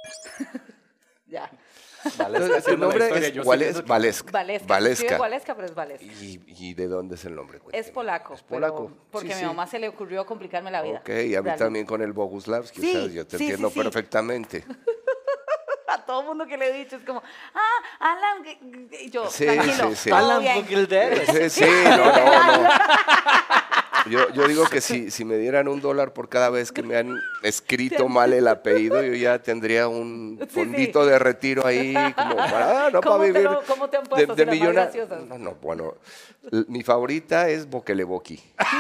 Ya. Valesca, Tu nombre ¿cuál es? Valesca. Se escribe Valesca. Valesca, pero es Valesca. ¿Y de dónde es el nombre? Es Cuénteme. polaco. Es polaco. pero porque Sí, a mi sí. mamá se le ocurrió complicarme la vida. Ok, y a mí realmente. también con el Boguslavski, Sí, o sea, yo te sí, entiendo sí, sí. perfectamente. A todo mundo que le he dicho es como, Alan, y yo, Sí, tranquilo, sí, sí. todo Alan bien. Bogilder. Sí, no. Yo digo que si me dieran $1 por cada vez que me han escrito mal el apellido, yo ya tendría un Sí, fondito de retiro ahí como para, no para vivir ¿Cómo te han puesto así las más millonario. graciosas? No, bueno, mi favorita es Bokeleboki.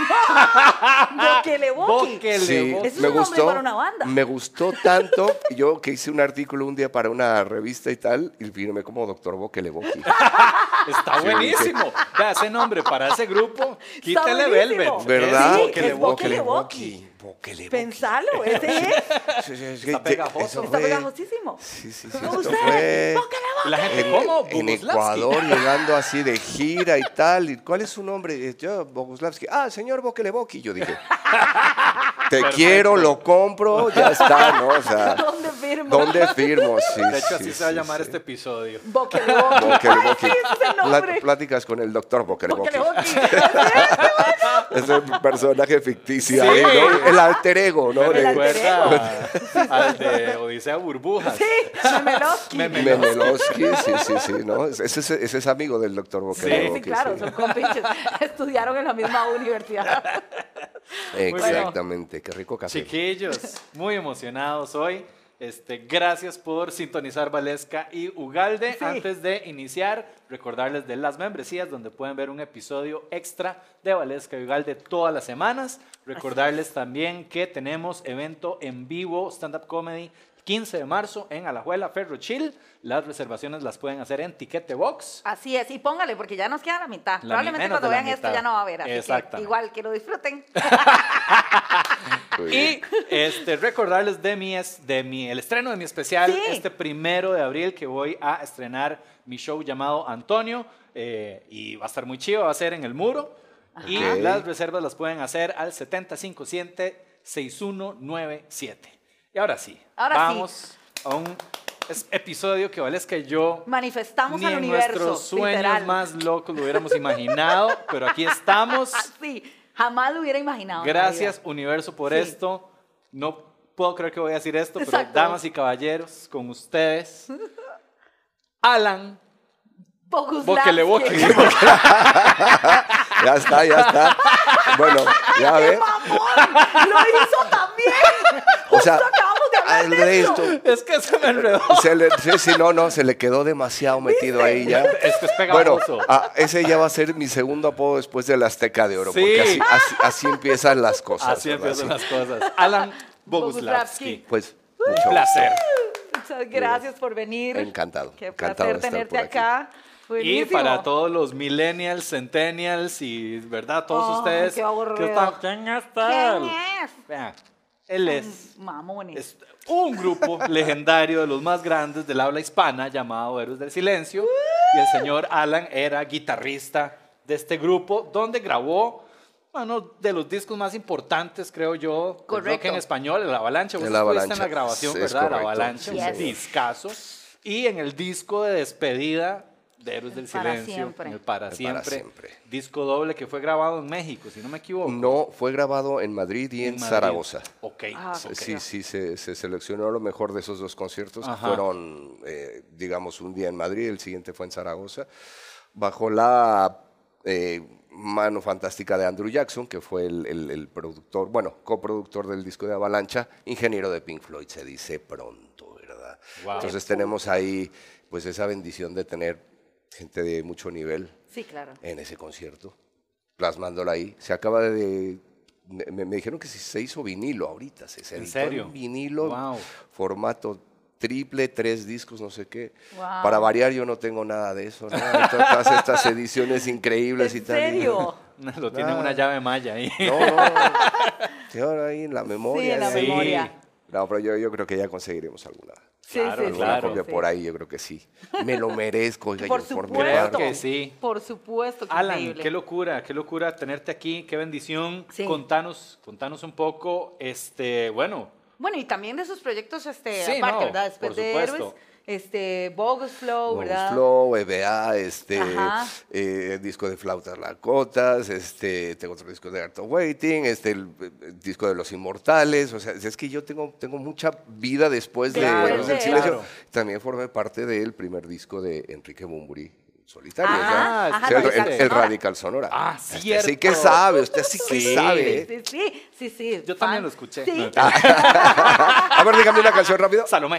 Bokeleboki. Sí, Ese es un nombre para una banda. me gustó tanto, yo que hice un artículo un día para una revista y tal, y firmé como Doctor Bokeleboki. Está buenísimo. Vea, ese nombre para ese grupo, quítale buenísimo. Velvet. ¿Verdad? Sí, es Bokeleboki. Bokeleboki. Pensalo, ese es. Está pegajoso. Eso Está fue- pegajosísimo. Sí, Usted, esto fue Y la gente, ¿cómo? en Boguslavski. Ecuador, llegando así de gira y tal. ¿Y cuál es su nombre? Yo, Boguslavski. Señor Bokeleboki. Yo dije, te quiero, lo compro, ya está, ¿no? O sea, ¿Dónde firmo? ¿dónde firmo? Sí, De hecho, así sí, se va a sí, llamar sí. este episodio. Bokeleboki. Bokeleboki. Ay, sí, ese es el nombre. Pláticas con el doctor Bokeleboki. Bokeleboki. Es un personaje ficticio, Sí. ahí, ¿no? El alter ego, ¿no? Me El De- alter recuerda al de Odisea Burbujas. Sí, Memelowski. Memelowski, sí, ¿no? Ese es amigo del doctor Sí, Bokeleboki. claro, sí. son compinches. Estudiaron en la misma universidad. Exactamente, qué rico café. Chiquillos, muy emocionados hoy. Gracias por sintonizar Valesca y Ugalde. Sí. Antes de iniciar, recordarles de las membresías donde pueden ver un episodio extra de Valesca y Ugalde todas las semanas. Recordarles también que tenemos evento en vivo, stand-up comedy, 15 de marzo en Alajuela, Ferro Chill. Las reservaciones las pueden hacer en Tiquete Box. Así es, y póngale, porque ya nos queda la mitad. Probablemente menos cuando de la vean esto mitad. ya no va a haber, así que Exactamente. igual que lo disfruten. Muy bien. Y recordarles el estreno de mi especial Sí. este 1 de abril, que voy a estrenar mi show llamado Antonio, y va a estar muy chido, va a ser en El Muro. Y Ok. las reservas las pueden hacer al 757-6197. Y ahora sí, Ahora sí. vamos a un episodio que Valesca y yo Manifestamos ni al en universo, nuestros sueños literal. más locos lo hubiéramos imaginado, pero aquí estamos. Sí, jamás lo hubiera imaginado. en la Gracias, vida. universo, por Sí. esto. No puedo creer que voy a decir esto, pero Exacto. damas y caballeros, con ustedes, Alan Boguslavski. Bokeleboki. Ya está. Bueno, ya ve. ¡Mamón! ¡Lo hizo también! O sea, Justo acabamos de hablar al de resto. Es que se me enredó. Se le quedó demasiado metido ahí ya. Es que es Bueno, pegajoso. ese ya va a ser mi segundo apodo después del Azteca de Oro, Sí. porque así empiezan las cosas. Así ¿verdad? empiezan Sí. las cosas. Alan Boguslavski. Boguslavski. Pues, Un mucho placer. Muchas gracias por venir. Encantado. Qué encantado placer de estar tenerte por aquí. acá. Y Buenísimo. para todos los millennials, centennials y, ¿verdad? Todos Ay, ustedes. qué aburrido. ¿Quién es tal? ¿Quién es? Vean, él es Mamones. un grupo legendario de los más grandes del habla hispana llamado Héroes del Silencio. Y el señor Alan era guitarrista de este grupo, donde grabó uno de los discos más importantes, creo yo, del rock Correcto. en español, El Avalancha. Vos El estuviste Avalancha. en la grabación, Sí, es ¿verdad? El correcto. Avalancha, Sí, un es. discazo. Y en el disco de despedida de Héroes del Para Silencio, siempre. el Para El Para Siempre, Siempre. disco doble que fue grabado en México, si no me equivoco. No, fue grabado en Madrid y en Madrid. Zaragoza. Ok. Ok. Sí, se seleccionó lo mejor de esos dos conciertos, que Ajá. fueron, digamos, un día en Madrid, el siguiente fue en Zaragoza, bajo la mano fantástica de Andrew Jackson, que fue el productor, bueno, coproductor del disco de Avalancha, ingeniero de Pink Floyd, se dice pronto, ¿verdad? Wow. Entonces tenemos ahí, pues, esa bendición de tener gente de mucho nivel Sí, claro. en ese concierto, plasmándola ahí. Se acaba de... Me dijeron que se hizo vinilo ahorita, se ¿En editó serio? en vinilo, Wow. formato triple, 3 discos, no sé qué. Wow. Para variar yo no tengo nada de eso, ¿no? Todas estas ediciones increíbles y ¿En tal. serio? Lo tiene en una llave maya ahí. No, sí, ahora ahí en la memoria. Sí, en la ahí. memoria. No, pero yo creo que ya conseguiremos alguna. Sí, Claro, sí, Alguna claro. copia sí. por ahí, yo creo que sí. Me lo merezco, oiga, Por yo formé supuesto. Creo parte. que sí. Por supuesto. Qué Alan, increíble. qué locura tenerte aquí, qué bendición. Sí. Contanos un poco, bueno, Bueno, y también de sus proyectos Sí, aparte, no, ¿verdad? Después por de supuesto. Héroes, Bogus Flow, ¿verdad? Flow, EBA, Ajá. disco de flautas lacotas, tengo otro disco de Art of Waiting, el disco de Los Inmortales, o sea, es que yo tengo mucha vida después de Después Los de del Silencio. Claro. También formé parte del primer disco de Enrique Bunbury, solitario, Ajá, ya. ajá, Sí, el, Radical el Sonora. Radical Sonora. Ah, Usted cierto. sí que sabe, usted sí que Sí. sabe. Sí. Yo fan. también lo escuché. Sí. A ver, dígame una canción rápido. Salomé.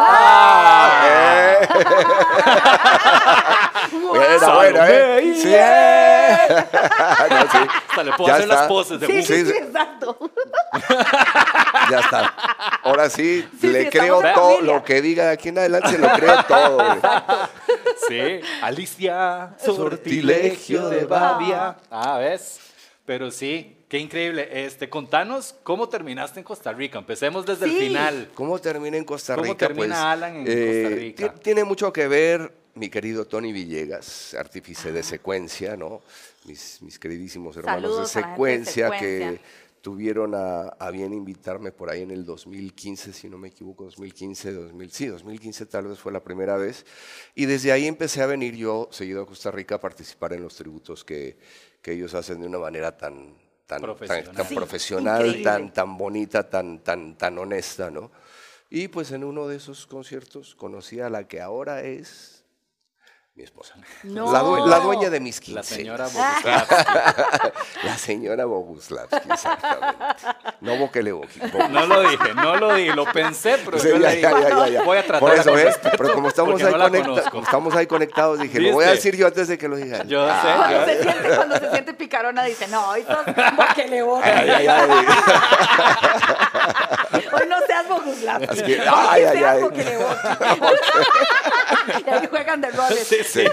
Buena, Salomé, buena, ¿eh? Sí. No, sí. Hasta le puedo Ya hacer las está. poses de Sí, Bunbury. sí, Sí, sí. exacto. Ya está. Ahora sí, Sí, le sí, creo estamos en todo familia. lo que diga de aquí en adelante, se lo creo todo. güey. Sí, Alicia, Sortilegio sortilegio de de Babia. Ah, ¿ves? Pero sí, qué increíble. Contanos cómo terminaste en Costa Rica. Empecemos desde el Sí. final. ¿Cómo termina en Costa ¿Cómo Rica? termina Alan en Costa Rica? Tiene mucho que ver mi querido Tony Villegas, artífice de Secuencia, ¿no? Mis queridísimos hermanos Saludos de a la gente de Secuencia Secuencia. que tuvieron a bien invitarme por ahí en el 2015, si no me equivoco, 2015 tal vez fue la primera vez. Y desde ahí empecé a venir yo seguido a Costa Rica a participar en los tributos que ellos hacen de una manera tan Profesional. Sí, profesional, increíble. tan bonita, tan honesta, ¿no? Y pues en uno de esos conciertos conocí a la que ahora es mi esposa. No. La dueña de mis 15. La señora Boguslavsky. La señora Boguslavsky, exactamente. No Bokeleboki. No lo dije, lo pensé, pero Sí, yo le ya, dije, ya. voy a tratar Por eso, con ¿ves? respeto, Pero como estamos, porque ahí no la conozco. como estamos ahí conectados, dije, lo voy a ¿Viste? decir yo antes de que lo digan. Yo sé, Cuando se siente picarona dice, no, hoy sos boqueleboque. Ay. Hoy no seas Boguslavsky. Así que, Hoy ay. seas boqueleboque. Y ahí juegan de roles. Sí.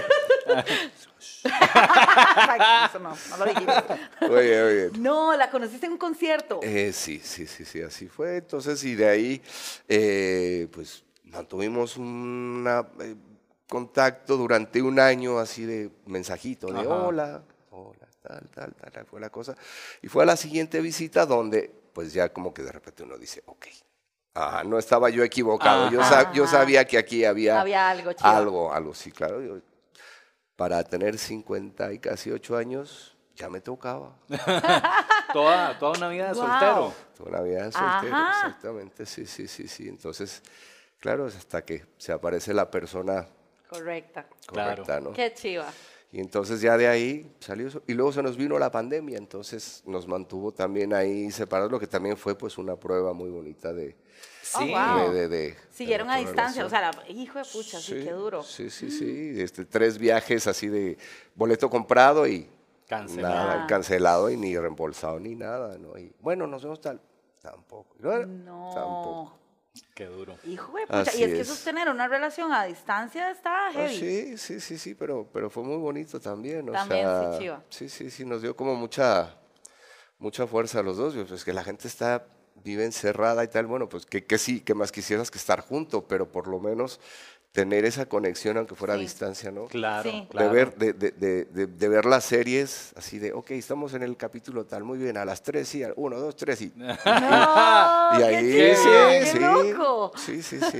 Eso no lo dijimos. Muy bien. No, la conociste en un concierto. Sí, así fue. Entonces, y de ahí, pues, mantuvimos un contacto durante un año, así de mensajito, de Ajá. hola, tal, fue la cosa. Y fue a la siguiente visita donde, pues, ya como que de repente uno dice, ok, no estaba yo equivocado. Yo sabía que aquí había algo chido. algo, sí, claro. Para tener 50 y casi 8 años, ya me tocaba. Toda una vida de Wow. soltero. Toda una vida de soltero, Ajá. exactamente, sí. Entonces, claro, es hasta que se aparece la persona Correcta. correcta, ¿no? Qué chiva. Y entonces ya de ahí salió eso. Y luego se nos vino la pandemia, entonces nos mantuvo también ahí separados, lo que también fue pues una prueba muy bonita de... Oh, wow. Siguieron a nuestra distancia, relación. hijo de pucha, sí, qué duro. Sí. 3 viajes así de boleto comprado y Cancelado. nada, cancelado y ni reembolsado ni nada, ¿no? Y bueno, nos vemos tal. Tampoco. No. Tampoco. Qué duro. Hijo de pucha. Así Y es que es. sostener una relación a distancia está heavy. Sí, pero fue muy bonito también. O También, sea, sí, chiva. Sí, nos dio como mucha fuerza a los dos. Pues que la gente vive encerrada y tal. Bueno, pues que sí, que más quisieras que estar junto, pero por lo menos tener esa conexión, aunque fuera a Sí. distancia, ¿no? Claro, Sí. claro. De ver las series así de, ok, estamos en el capítulo tal, muy bien, a las 3, sí, 1, 2, 3 y... No, Y qué ahí, chiva, qué loco. Sí.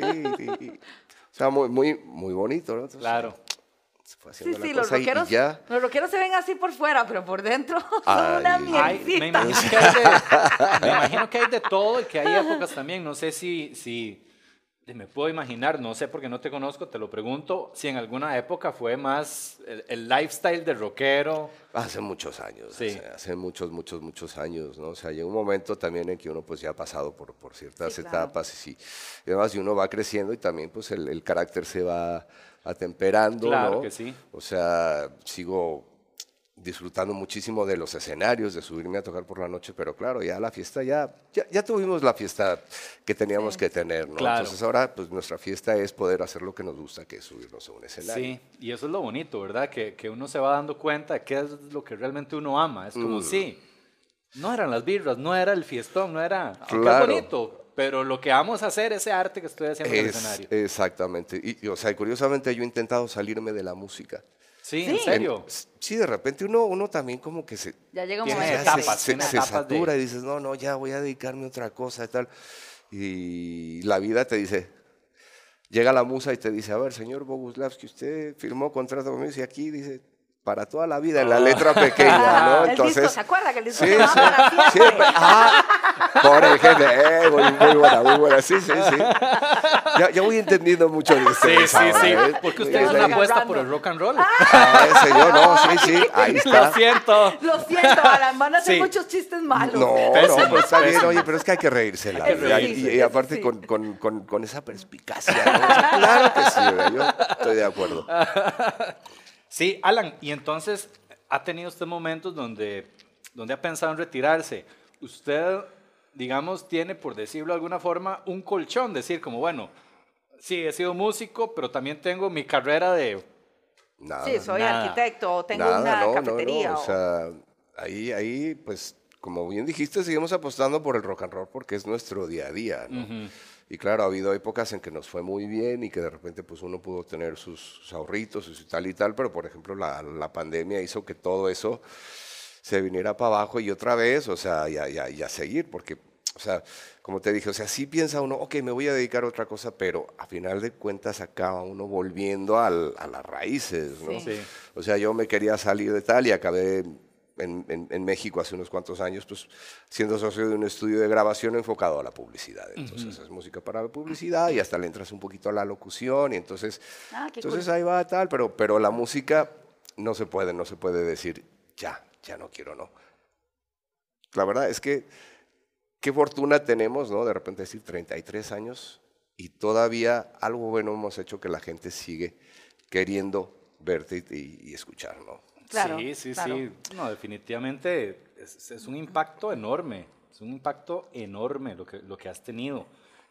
O sea, muy bonito, ¿no? Entonces, Claro. se fue haciendo la Los cosa y rockeros, ya. los rockeros se ven así por fuera, pero por dentro son Ay. una Me mierdita. imagino que hay de todo y que hay épocas también. No sé si me puedo imaginar, no sé porque no te conozco, te lo pregunto, si en alguna época fue más el lifestyle de rockero. Hace muchos años, Sí. o sea, hace muchos años, ¿no? O sea, llega un momento también en que uno pues ya ha pasado por ciertas Sí, claro. etapas y además y uno va creciendo y también pues el carácter se va atemperando, Claro ¿no? que sí. O sea, sigo disfrutando muchísimo de los escenarios, de subirme a tocar por la noche, pero claro, ya la fiesta, ya tuvimos la fiesta que teníamos que tener, ¿no? Claro. Entonces ahora pues nuestra fiesta es poder hacer lo que nos gusta, que es subirnos a un escenario. Sí, y eso es lo bonito, ¿verdad? Que uno se va dando cuenta de qué es lo que realmente uno ama. Es como, sí, no eran las birras, no era el fiestón, no era... Aunque Claro. es bonito, pero lo que amo es hacer ese arte que estoy haciendo en el escenario. Exactamente. Y, o sea, curiosamente yo he intentado salirme de la música. Sí, Sí. en serio. Sí, de repente uno también como que se, Ya llega un Tiene momento. etapas, sí. tiene se etapas satura de- y dices, no, ya voy a dedicarme a otra cosa y tal. Y la vida te dice, llega la musa y te dice, a ver, señor Boguslavski, usted firmó contrato conmigo y aquí dice, para toda la vida, en la letra pequeña, ¿no? El disco, ¿se acuerda que el disco sí, se llama Para Siempre? siempre, por ejemplo, muy buena, sí. Ya voy entendiendo mucho de Sí, ustedes sí, ahora, sí. ¿eh? Porque Muy usted es bien. una apuesta agarrando. por el rock and roll. Ese yo, no, sí, ahí está. Lo siento. Lo siento, Alan, van a hacer Sí. muchos chistes malos. No, Pésimos, pues está bien, pésimos. oye, pero es que hay que reírse en la Eso vida. sí, Y eso aparte sí. con esa perspicacia, ¿no? O sea, claro que sí, ¿verdad? Yo estoy de acuerdo. Sí, Alan, y entonces ha tenido usted momentos donde ha pensado en retirarse. Usted, digamos, tiene, por decirlo de alguna forma, un colchón, decir como, bueno, sí, he sido músico, pero también tengo mi carrera de... Nada. Sí, soy Nada. arquitecto, o tengo Nada, una no, cafetería. no. O sea, ahí, pues, como bien dijiste, seguimos apostando por el rock and roll porque es nuestro día a día, ¿no? Y claro, ha habido épocas en que nos fue muy bien y que de repente pues uno pudo tener sus ahorritos y tal y tal, pero por ejemplo la pandemia hizo que todo eso se viniera para abajo y otra vez, o sea, y a seguir, porque, o sea, como te dije, o sea, sí piensa uno, ok, me voy a dedicar a otra cosa, pero a final de cuentas acaba uno volviendo a las raíces, ¿no? Sí. Sí. O sea, yo me quería salir de tal y acabé en México hace unos cuantos años, pues siendo socio de un estudio de grabación enfocado a la publicidad. Entonces es música para la publicidad y hasta le entras un poquito a la locución y entonces, Ah, qué entonces cool. ahí va tal, pero la música no se puede decir ya no quiero, no. La verdad es que qué fortuna tenemos, ¿no? De repente decir 33 años y todavía algo bueno hemos hecho que la gente sigue queriendo verte y escuchar, ¿no? Claro, sí. claro. No, definitivamente es un impacto enorme. Es un impacto enorme lo que has tenido.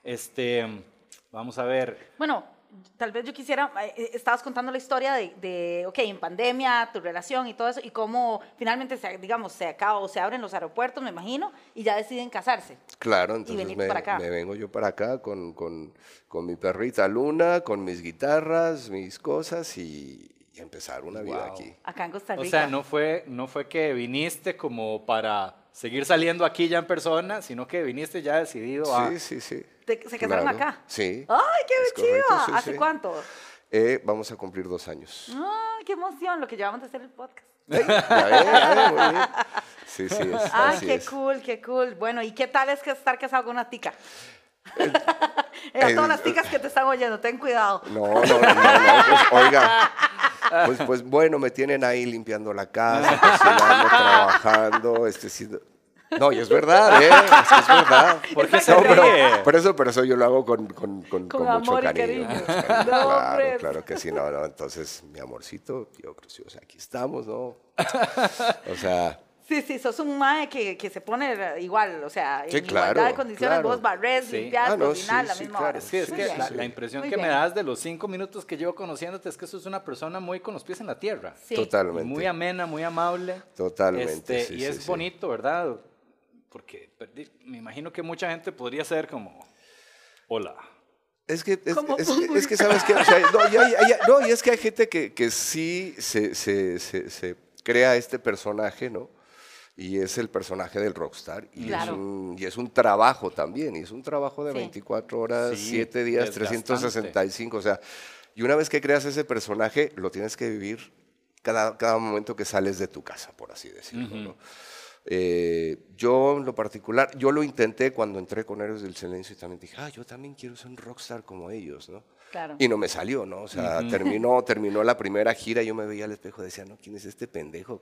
Vamos a ver. Bueno, tal vez yo quisiera, estabas contando la historia ok, en pandemia, tu relación y todo eso, y cómo finalmente, digamos, se acaba o se abren los aeropuertos, me imagino, y ya deciden casarse. Claro, entonces venirte para acá. me vengo yo para acá con mi perrita Luna, con mis guitarras, mis cosas y empezar una vida Wow. aquí. Acá en Costa Rica. O sea, no fue que viniste como para seguir saliendo aquí ya en persona, sino que viniste ya decidido a... Sí. ¿Se casaron Claro, acá? Sí. ¡Ay, qué es correcto, chiva! sí, ¿Hace sí. cuánto? Vamos a cumplir 2 años. ¡Ay, qué emoción! Lo que llevamos de hacer el podcast. Ya ve, muy bien. Sí, ¡Ay, así qué es. cool, qué cool! Bueno, ¿y qué tal es que estar casado con una tica? A todas las ticas que te están oyendo, ten cuidado. No, pues oiga, pues bueno, me tienen ahí limpiando la casa, cocinando, trabajando, No, y es verdad, es verdad. ¿Por qué se No, ríe? pero eso yo lo hago con mucho amor y cariño. cariño. mucho No, claro, hombre. claro que sí, no, entonces, mi amorcito, yo creo que, o sea, aquí estamos, ¿no? O sea, Sí, sos un mae que se pone igual, o sea, Sí, en igualdad claro, de condiciones, claro. vos barres, Sí. limpias, no, cocinar, la sí, misma claro. hora. Sí, es Sí, que sí, la, sí. la impresión Muy que me bien. das de los 5 minutos que llevo conociéndote es que sos una persona muy con los pies en la tierra. Sí. Totalmente. Muy amena, muy amable. Totalmente, sí, y sí, es sí. bonito, ¿verdad? Porque me imagino que mucha gente podría ser como, hola. Es que, Como es que sabes que, o sea, no, y es que hay gente que sí se crea este personaje, ¿no? Y es el personaje del rockstar. Y, Claro. es un trabajo también. Y es un trabajo de Sí. 24 horas, Sí, 7 días, desgastante. 365. O sea, y una vez que creas ese personaje, lo tienes que vivir cada momento que sales de tu casa, por así decirlo, ¿no? Yo en lo particular, yo lo intenté cuando entré con Héroes del Silencio y también dije, yo también quiero ser un rockstar como ellos, ¿no? Claro. Y no me salió, ¿no? O sea, terminó la primera gira, yo me veía al espejo y decía, no, ¿quién es este pendejo?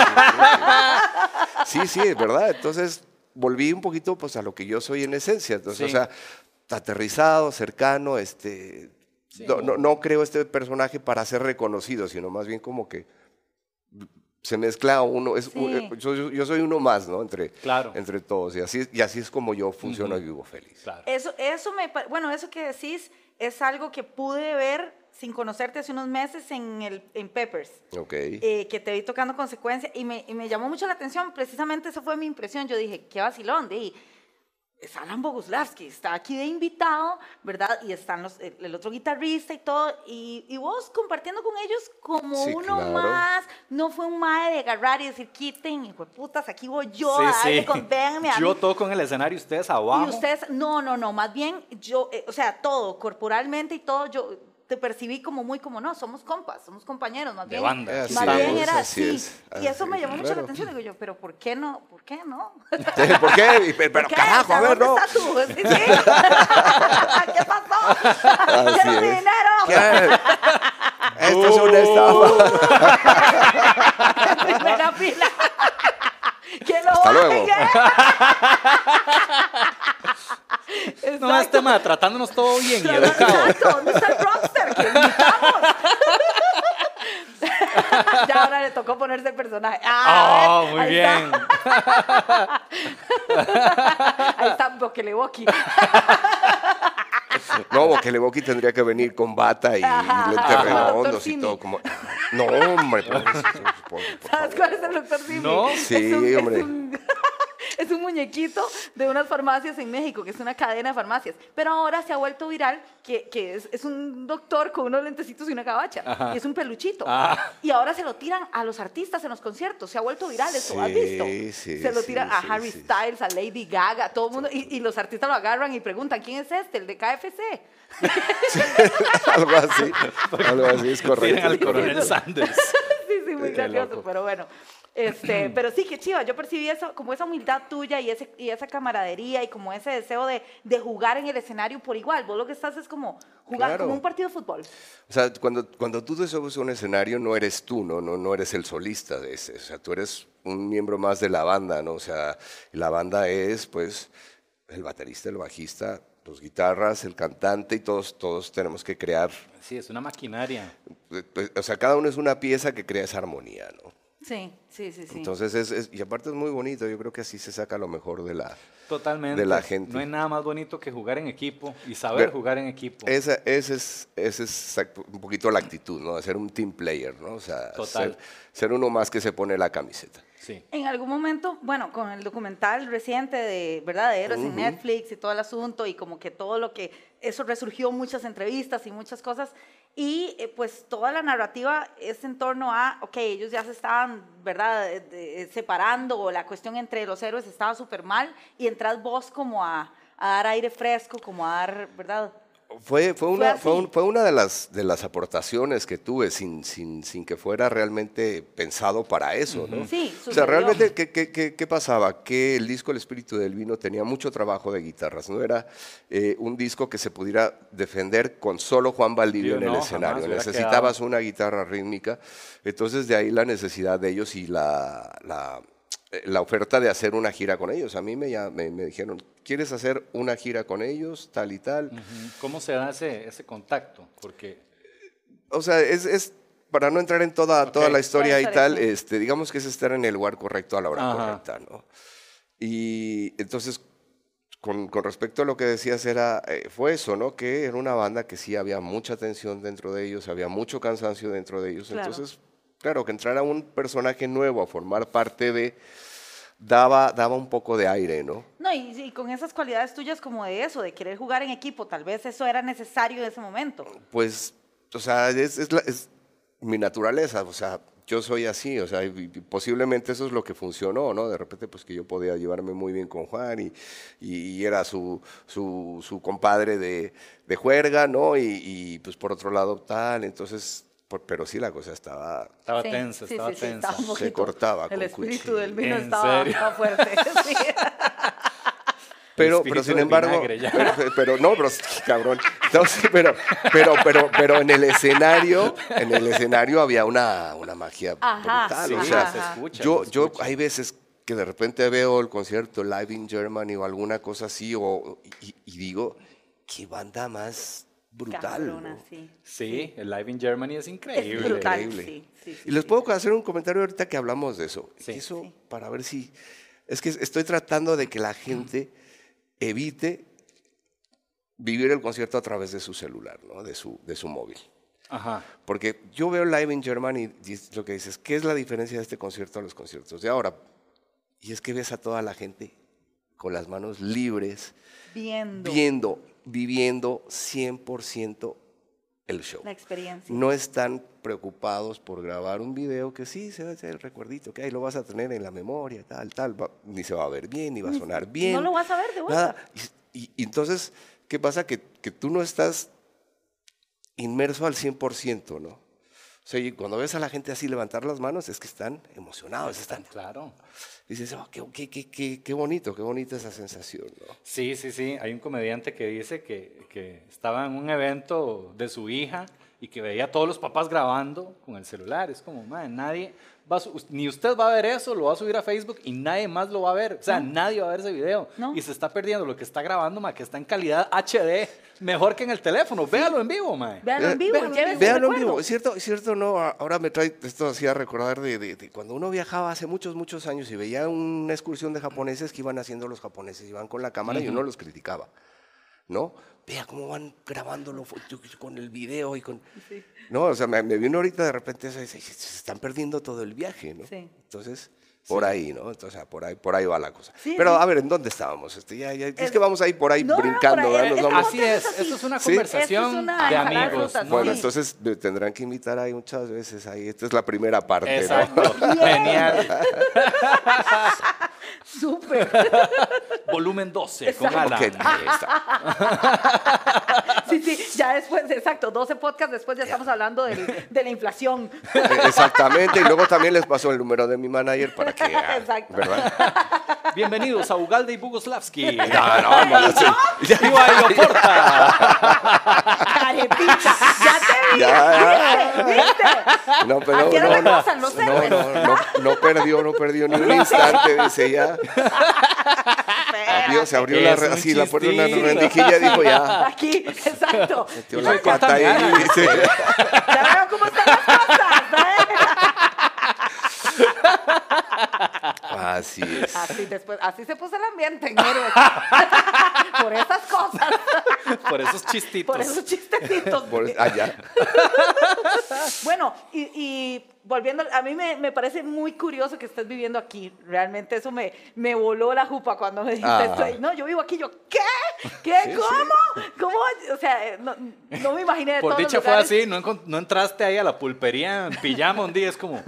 Sí, es verdad. Entonces volví un poquito pues a lo que yo soy en esencia. Entonces, Sí. o sea, aterrizado, cercano, no creo este personaje para ser reconocido, sino más bien como que se mezcla uno, Sí. yo soy uno más, ¿no? Claro. Entre todos. Y así es como yo funciono y vivo feliz. Claro. Eso bueno, eso que decís es algo que pude ver sin conocerte hace unos meses en Peppers, Ok. que te vi tocando Consecuencia y me llamó mucho la atención, precisamente esa fue mi impresión, yo dije, qué vacilón, es Alan Boguslavski, está aquí de invitado, ¿verdad? Y están el otro guitarrista y todo, y vos compartiendo con ellos como Sí, uno claro. más, no fue un mae de agarrar y decir, quiten, hijo de putas, aquí voy yo Sí, a darle sí. con, véanme a mí. Yo toco en el escenario, ustedes abajo. Y ustedes, no, más bien yo, o sea, todo, corporalmente y todo, yo te percibí como muy como, no, somos compas, somos compañeros, más De bien. banda. Así Más es, bien era así así. es, Y eso así me es, llamó mucho la claro. atención. Digo yo, pero ¿por qué no? ¿Por qué no? ¿Por qué? Pero ¿Por qué? carajo, O sea, a ver, ¿dónde no. estás tú? Sí, sí. ¿Qué pasó? Así ¡Quiero mi es. dinero! ¿Qué? Esto es una estafa. Primera fila. Que lo Hasta luego. No, este ma, tratándonos todo bien y Exacto. educado. Exacto. ¿Dónde está el rockster? Que invitamos. Ya ahora le tocó ponerse el personaje. Ah, muy ahí bien. Está. Ahí está Bokeleboki. No, Bokeleboki tendría que venir con bata y Ajá, lentes ajá. redondos Doctor y Simi. todo. Como... No, hombre, por ¿Sabes cuál es el doctor Simi? No. Sí, hombre. Es un muñequito de unas farmacias en México, que es una cadena de farmacias. Pero ahora se ha vuelto viral que es un doctor con unos lentecitos y una cabacha. Ajá. Y es un peluchito. Ah. Y ahora se lo tiran a los artistas en los conciertos. Se ha vuelto viral eso, ¿has visto? Sí, Se lo sí, tiran a sí, Harry sí. Styles, a Lady Gaga, a todo el mundo. Y los artistas lo agarran y preguntan, ¿quién es este? El de KFC. Algo así. Algo así es Tienen correcto. al es correcto. coronel Sanders. Sí, muy Qué gracioso, loco. pero bueno. Pero sí, qué chiva. Yo percibí eso, como esa humildad tuya y esa camaradería y como ese deseo de jugar en el escenario por igual. Vos lo que estás es como jugar Claro. como un partido de fútbol. O sea, cuando tú te subes a un escenario, no eres tú, no eres el solista de ese. O sea, tú eres un miembro más de la banda, ¿no? O sea, la banda es, pues, el baterista, el bajista, los guitarras, el cantante y todos tenemos que crear. Sí, es una maquinaria. Pues, o sea, cada uno es una pieza que crea esa armonía, ¿no? Sí. Entonces, y aparte es muy bonito, yo creo que así se saca lo mejor de la... Totalmente. De la gente. No hay nada más bonito que jugar en equipo y saber Pero jugar en equipo. Ese es exacto, un poquito la actitud, ¿no? De ser un team player, ¿no? O sea, Total. ser uno más que se pone la camiseta. Sí. En algún momento, bueno, con el documental reciente de, ¿verdad? De Héroes en Netflix y todo el asunto y como que todo lo que, eso resurgió muchas entrevistas y muchas cosas y pues toda la narrativa es en torno a, ok, ellos ya se estaban, ¿verdad? Separando o la cuestión entre los héroes estaba súper mal y entras vos como a dar aire fresco, como a dar, ¿verdad? Fue así. una de las aportaciones que tuve sin que fuera realmente pensado para eso, ¿no? Sí, O sea, sucedió. realmente, ¿qué pasaba? Que el disco El Espíritu del Vino tenía mucho trabajo de guitarras, no era un disco que se pudiera defender con solo Juan Valdivia en el jamás escenario. hubiera Necesitabas una guitarra rítmica, entonces de ahí la necesidad de ellos y la oferta de hacer una gira con ellos. A mí me dijeron, ¿quieres hacer una gira con ellos, tal y tal? Ujú. ¿Cómo se da ese contacto? Porque O sea, es para no entrar en toda Ok. la historia La y historia, tal, sí. digamos que es estar en el lugar correcto a la hora Ajá. correcta, ¿no? Y entonces, con respecto a lo que decías, fue eso, ¿no? Que era una banda que sí había mucha tensión dentro de ellos, había mucho cansancio dentro de ellos. Claro. Entonces, claro, que entrara un personaje nuevo a formar parte de... Daba un poco de aire, ¿no? No, y con esas cualidades tuyas como de eso, de querer jugar en equipo, tal vez eso era necesario en ese momento. Pues, o sea, es mi naturaleza, o sea, yo soy así, o sea, y posiblemente eso es lo que funcionó, ¿no? De repente, pues que yo podía llevarme muy bien con Juan y era su compadre de juerga, ¿no? Y pues por otro lado tal, entonces, pero sí la cosa estaba estaba tensa, estaba tensa. estaba un Se poquito. cortaba El con espíritu cuchillo. del vino ¿En estaba serio? fuerte. Sí. Pero espíritu sin del embargo, vinagre, ya. pero no, pero cabrón. Entonces, pero en el escenario había una magia Ajá, brutal. Sí, o sea, se escucha. yo se escucha. hay veces que de repente veo el concierto Live in Germany o alguna cosa así y digo, qué banda más brutal. Cabrona, ¿no? sí. Sí, el Live in Germany es increíble. Es brutal, Increíble. sí. Y les puedo hacer un comentario ahorita que hablamos de eso. Sí. Y eso Sí. para ver si... Es que estoy tratando de que la gente evite vivir el concierto a través de su celular, ¿no? de su móvil. Ajá. Porque yo veo Live in Germany y lo que dices, ¿qué es la diferencia de este concierto a los conciertos de ahora? Y es que ves a toda la gente con las manos libres, Viendo viviendo 100% el show. la experiencia. No están preocupados por grabar un video que sí, se va a hacer el recuerdito, que ahí lo vas a tener en la memoria, tal, ni se va a ver bien, ni va a sonar bien. No lo vas a ver de vuelta. Nada. Y entonces, ¿qué pasa? Que tú no estás inmerso al 100%, ¿no? O sea, y cuando ves a la gente así levantar las manos, es que están emocionados, están... Claro. Y dices, oh, qué bonito, qué bonita esa sensación, ¿no? Sí, sí, sí. Hay un comediante que dice que estaba en un evento de su hija y que veía a todos los papás grabando con el celular. Es como, man, nadie va a ni usted va a ver eso, lo va a subir a Facebook y nadie más lo va a ver. O sea, nadie va a ver ese video. No. Y se está perdiendo lo que está grabando, man, que está en calidad HD, mejor que en el teléfono. Véalo en vivo, man. Véanlo en vivo, llévense un Véanlo en recuerdo. vivo. Es cierto, no. Ahora me trae esto así a recordar de cuando uno viajaba hace muchos años y veía una excursión de japoneses que iban haciendo los japoneses, iban con la cámara y uno los criticaba, ¿no? Vea cómo van grabándolo con el video y con... Sí. No, o sea, me vino ahorita de repente, se están perdiendo todo el viaje, ¿no? Sí. Entonces, por ahí, ¿no? Entonces, por ahí va la cosa. Sí, Pero, sí. a ver, ¿en dónde estábamos? Es que vamos a ir por ahí No, brincando, por ahí, ¿verdad? Nos vamos- Así es. Esto es una conversación Esto es una de ensalada de amigos. frutas, ¿no? Bueno, Sí. entonces me tendrán que invitar ahí muchas veces ahí. Esta es la primera parte, Exacto. ¿no? Genial. Súper. Volumen 12 con Exacto. Alan. ¿Qué tal esta? Sí, ya después, exacto, 12 podcasts después ya estamos hablando de la inflación. Exactamente, y luego también les paso el número de mi manager para que... Exacto. ¿Verdad? Bienvenidos a Ugalde y Bugoslavski. No, sí. Viva Aeroporta. Carepita, ya te vi. Ya. ¿Viste? No, pero Así era la cosa, los héroes. no perdió ni un instante, dice ya. Dios, se abrió Es un así la puerta de una chistito. rendijilla y dijo ya. Aquí, exacto. Metió la pata ahí. Dice, Ya veo cómo están las cosas, así es. Así se puso el ambiente en Héroes. Por esas cosas. Por esos chistitos. Por esos chistecitos. Ya. Bueno, y volviendo, a mí me parece muy curioso que estés viviendo aquí. Realmente eso me voló la jupa cuando me dijiste esto. Ajá. No, yo vivo aquí. Yo, ¿qué? ¿Qué? ¿Cómo? ¿Cómo? O sea, no me imaginé de Por todos dicha los fue lugares. así, no entraste ahí a la pulpería en pijama un día, es como,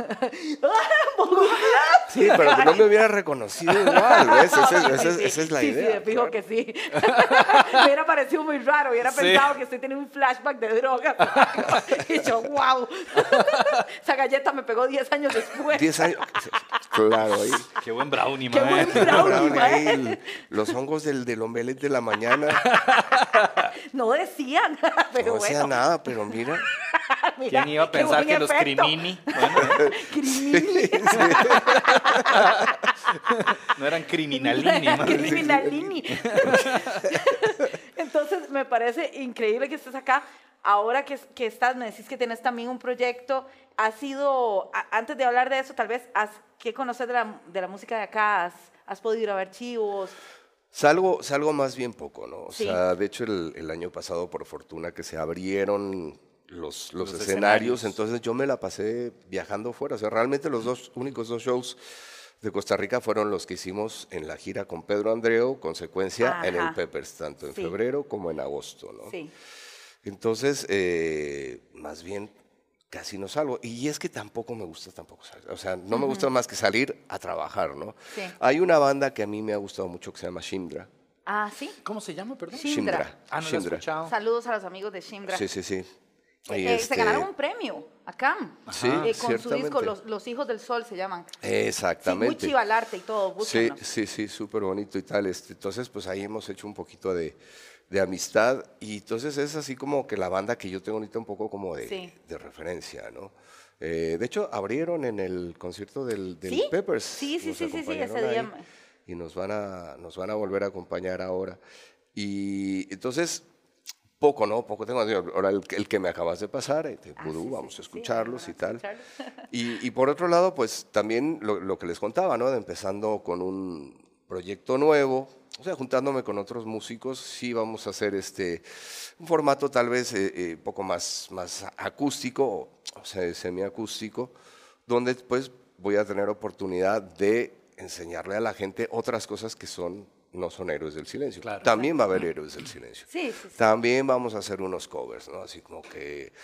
Sí, pero que no me hubiera reconocido igual, ¿ves? Esa es la idea. Sí, de fijo claro. que sí. Me hubiera parecido muy raro, hubiera Sí. pensado que estoy teniendo un flashback de drogas. Y yo, wow. Esa galleta me pegó 10 años después. 10 años. Claro, ahí. qué buen brownie, Qué mae. buen brownie, Ahí mae. los hongos del omelette de la mañana. No decían, pero No sea bueno. nada, pero mira. Mira, ¿Quién iba a qué pensar buen que los efecto. crimini, bueno, Crimini. no eran criminalini, más bien. Criminalini. Entonces, me parece increíble que estés acá. Ahora que estás, me decís que tienes también un proyecto. ¿Has sido, antes de hablar de eso, tal vez, ¿qué conoces de la música de acá? ¿Has podido ir a ver archivos? Salgo más bien poco, ¿no? O Sí. sea, de hecho, el año pasado, por fortuna, que se abrieron los escenarios. escenarios, entonces yo me la pasé viajando fuera. O sea, realmente los únicos dos shows de Costa Rica fueron los que hicimos en la gira con Pedro Andreu, Consecuencia, en el Ajá. Peppers, tanto en Sí. febrero como en agosto, ¿no? Sí. Entonces, más bien, casi no salgo. Y es que tampoco me gusta salir. O sea, no me gusta más que salir a trabajar, ¿no? Sí. Hay una banda que a mí me ha gustado mucho que se llama Shimdra. Ah, ¿sí? ¿Cómo se llama, perdón? Shimdra. Ah, no lo he Shimdra. escuchado. Saludos a los amigos de Shimdra. Sí, sí, sí. Y Se este- ganaron un premio acá. Sí, Con su ciertamente. disco Los Hijos del Sol se llaman. Sí, muy Exactamente. chiva el arte y todo. Sí, Búsquenlo. sí, súper bonito y tal. Entonces, pues ahí hemos hecho un poquito de amistad y entonces es así como que la banda que yo tengo ahorita un poco como Sí. de referencia, ¿no? De hecho, abrieron en el concierto del ¿Sí? Peppers. Sí, Nos ese acompañaron día. ahí y nos van a volver a acompañar ahora. Y entonces, poco, ¿no? Poco tengo. Ahora el que me acabas de pasar, de Vudú, sí, vamos sí, a sí, escucharlos y tal. escucharlos. Y por otro lado, pues también lo que les contaba, ¿no? De empezando con un proyecto nuevo, o sea, juntándome con otros músicos, sí vamos a hacer un formato tal vez un poco más acústico, o sea, semiacústico, donde pues voy a tener oportunidad de enseñarle a la gente otras cosas que son no son héroes del silencio. Claro. También va a haber héroes del silencio. Sí. También vamos a hacer unos covers, ¿no? Así como que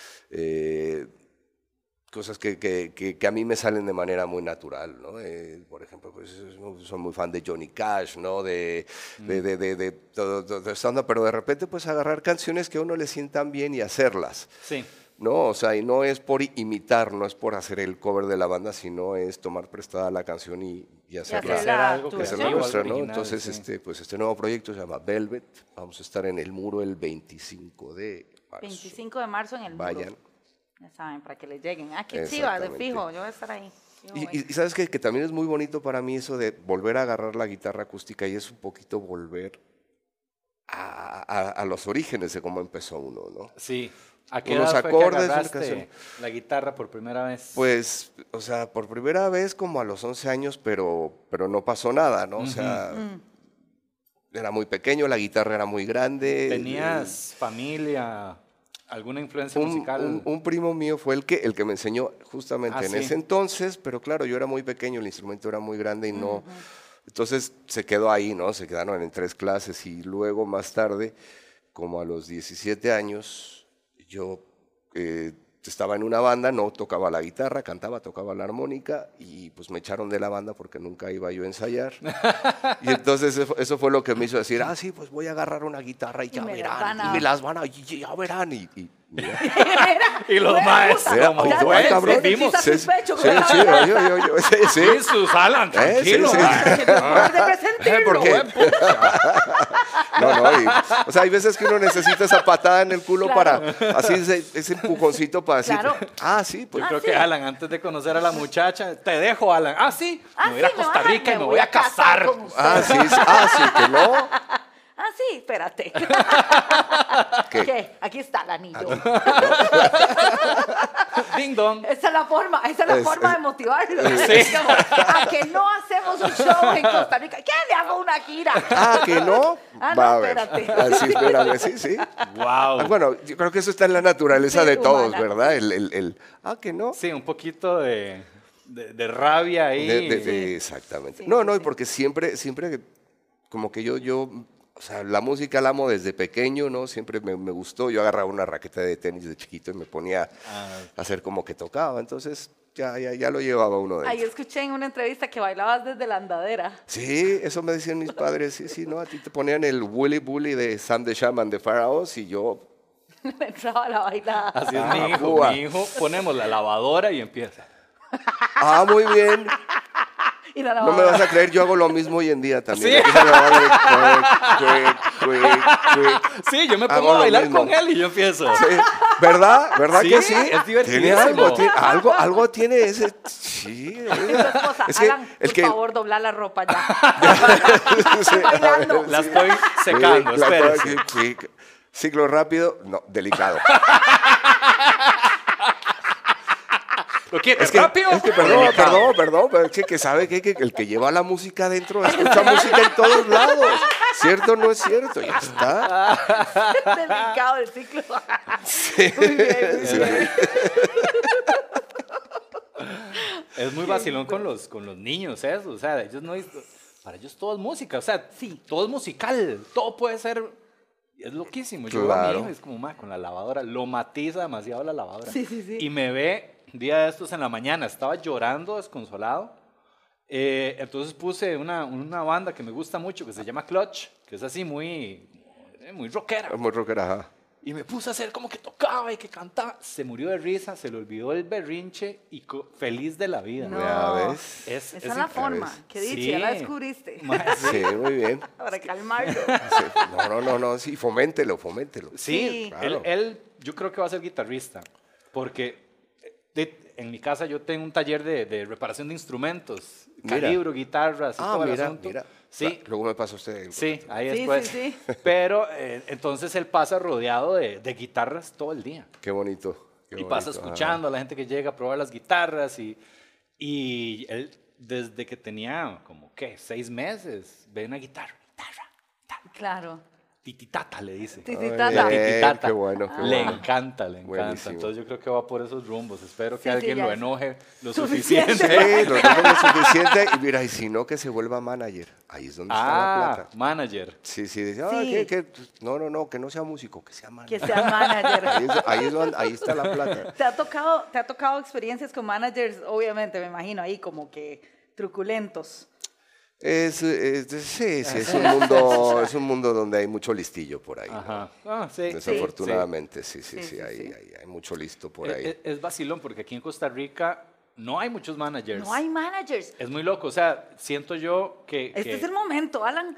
cosas que a mí me salen de manera muy natural, ¿no? Por ejemplo, pues soy muy fan de Johnny Cash, ¿no? De todo stand-up, pero de repente pues agarrar canciones que a uno le sientan bien y hacerlas. Sí. ¿No? O sea, y no es por imitar, no es por hacer el cover de la banda, sino es tomar prestada la canción y hacerla. hacer algo que Hacerla sea nuestra, original, ¿no? Entonces, sí. pues este nuevo proyecto se llama Velvet. Vamos a estar en el Muro el 25 de marzo. 25 de marzo en el Muro. Vayan. Ya saben, para que les lleguen. Ah, qué chiva, de fijo, yo voy a estar ahí. Y sabes que también es muy bonito para mí eso de volver a agarrar la guitarra acústica y es un poquito volver a los orígenes de cómo empezó uno, ¿no? Sí. ¿A qué Unos edad fue acordes, que una agarraste canción. la guitarra por primera vez? Pues, o sea, por primera vez como a los 11 años, pero no pasó nada, ¿no? O sea, era muy pequeño, la guitarra era muy grande. ¿Tenías familia, alguna influencia musical? Un primo mío fue el que me enseñó justamente en sí. ese entonces, pero claro, yo era muy pequeño, el instrumento era muy grande y no... Entonces se quedó ahí, ¿no? Se quedaron en 3 clases y luego más tarde, como a los 17 años, yo estaba en una banda, no tocaba la guitarra, cantaba, tocaba la armónica y pues me echaron de la banda porque nunca iba yo a ensayar. Y entonces eso fue lo que me hizo decir, sí, pues voy a agarrar una guitarra y ya verán, y me las van a, ya verán. Y mira. Y los maestros, como ya, güey, cabrón. vimos. Sí, Sus Alan, tranquilo. Sí. Porque o sea, hay veces que uno necesita esa patada en el culo para, así ese empujoncito para decir, sí, pues. Yo creo que Alan, antes de conocer a la muchacha, te dejo, Alan. Sí, me voy a ir a Costa Rica y me voy a casar. Sí, que no. Sí, espérate. ¿Qué? Aquí está el anillo. Ding dong. Esa es la forma de motivarlo. Sí. Como, a que no hacemos un show en Costa Rica. ¿Qué? Le hago una gira. Que no. No, espérate. Espérame, sí. Wow. Bueno, yo creo que eso está en la naturaleza de todos, humana. ¿verdad? Que no. Sí, un poquito de rabia ahí. Exactamente. Sí, y porque siempre como que yo, o sea, la música la amo desde pequeño, ¿no? Siempre me gustó. Yo agarraba una raqueta de tenis de chiquito y me ponía a hacer como que tocaba. Entonces, ya lo llevaba uno de Ahí escuché en una entrevista que bailabas desde la andadera. Sí, eso me decían mis padres. Sí, ¿no? A ti te ponían el Willy Bully de Sam the Shaman de Pharaohs y yo... Entraba a la bailada. Así es mi hijo. Ponemos la lavadora y empieza. Muy bien. Y la No me vas a creer, yo hago lo mismo hoy en día también. Sí. Sí, yo me pongo a bailar con él y yo empiezo. Sí. ¿Verdad Sí, que sí? es divertidísimo. Algo tiene ese... Sí. Esposa, Alan, por favor, dobla la ropa ya. Sí, bailando. La estoy secando, espérese. Sí. Ciclo rápido, no, delicado. ¿Lo quieres Es que, rápido? perdón, pero es que sabe que el que lleva la música adentro escucha música en todos lados. ¿Cierto o no es cierto? Ya está. Delicado el ciclo. Sí. Muy bien. Es muy vacilón con los niños eso, o sea, para ellos todo es música, o sea, sí, todo es musical, todo puede ser, es loquísimo. Yo a mi hijo es como, con la lavadora, lo matiza demasiado la lavadora. Sí. Y me ve, un día de estos en la mañana, estaba llorando, desconsolado, entonces puse una banda que me gusta mucho, que se llama Clutch, que es así muy rockera. Muy rockera, ajá. Y me puse a hacer como que tocaba y que cantaba. Se murió de risa, se le olvidó el berrinche y feliz de la vida. No. ¿Ya ves? Esa es la forma. Que dicha, Sí. ya la descubriste. Sí, muy bien. Para calmarlo. Sí. No, sí, foméntelo. Sí, claro. él yo creo que va a ser guitarrista, porque en mi casa yo tengo un taller de reparación de instrumentos, calibro, guitarras y todo el asunto. Mira. Sí. Luego me pasa usted. Sí, ahí después. Sí. Pero entonces él pasa rodeado de guitarras todo el día. Qué bonito. Y pasa escuchando a la gente que llega a probar las guitarras y él desde que tenía como, 6 meses, ve una guitarra. Claro. Tititata le dice. Tititata. La tititata. Qué bueno, qué Le bueno. encanta. Buenísimo. Entonces yo creo que va por esos rumbos. Espero que Sí, alguien ya lo es enoje lo suficiente. suficiente. Sí, lo tengo lo suficiente. Y mira, y si no, que se vuelva manager. Ahí es donde está la plata. Manager. Sí, dice, Sí. no, que no sea músico, que sea manager. Que sea manager. Ahí está la plata. ¿Te ha tocado experiencias con managers? Obviamente, me imagino, ahí como que truculentos. Sí, es un mundo donde hay mucho listillo por ahí. ¿no? Ajá. Sí. Desafortunadamente, sí, Sí. hay mucho listo por ahí. Es vacilón porque aquí en Costa Rica no hay muchos managers. No hay managers. Es muy loco. O sea, siento yo que... Este es el momento, Alan.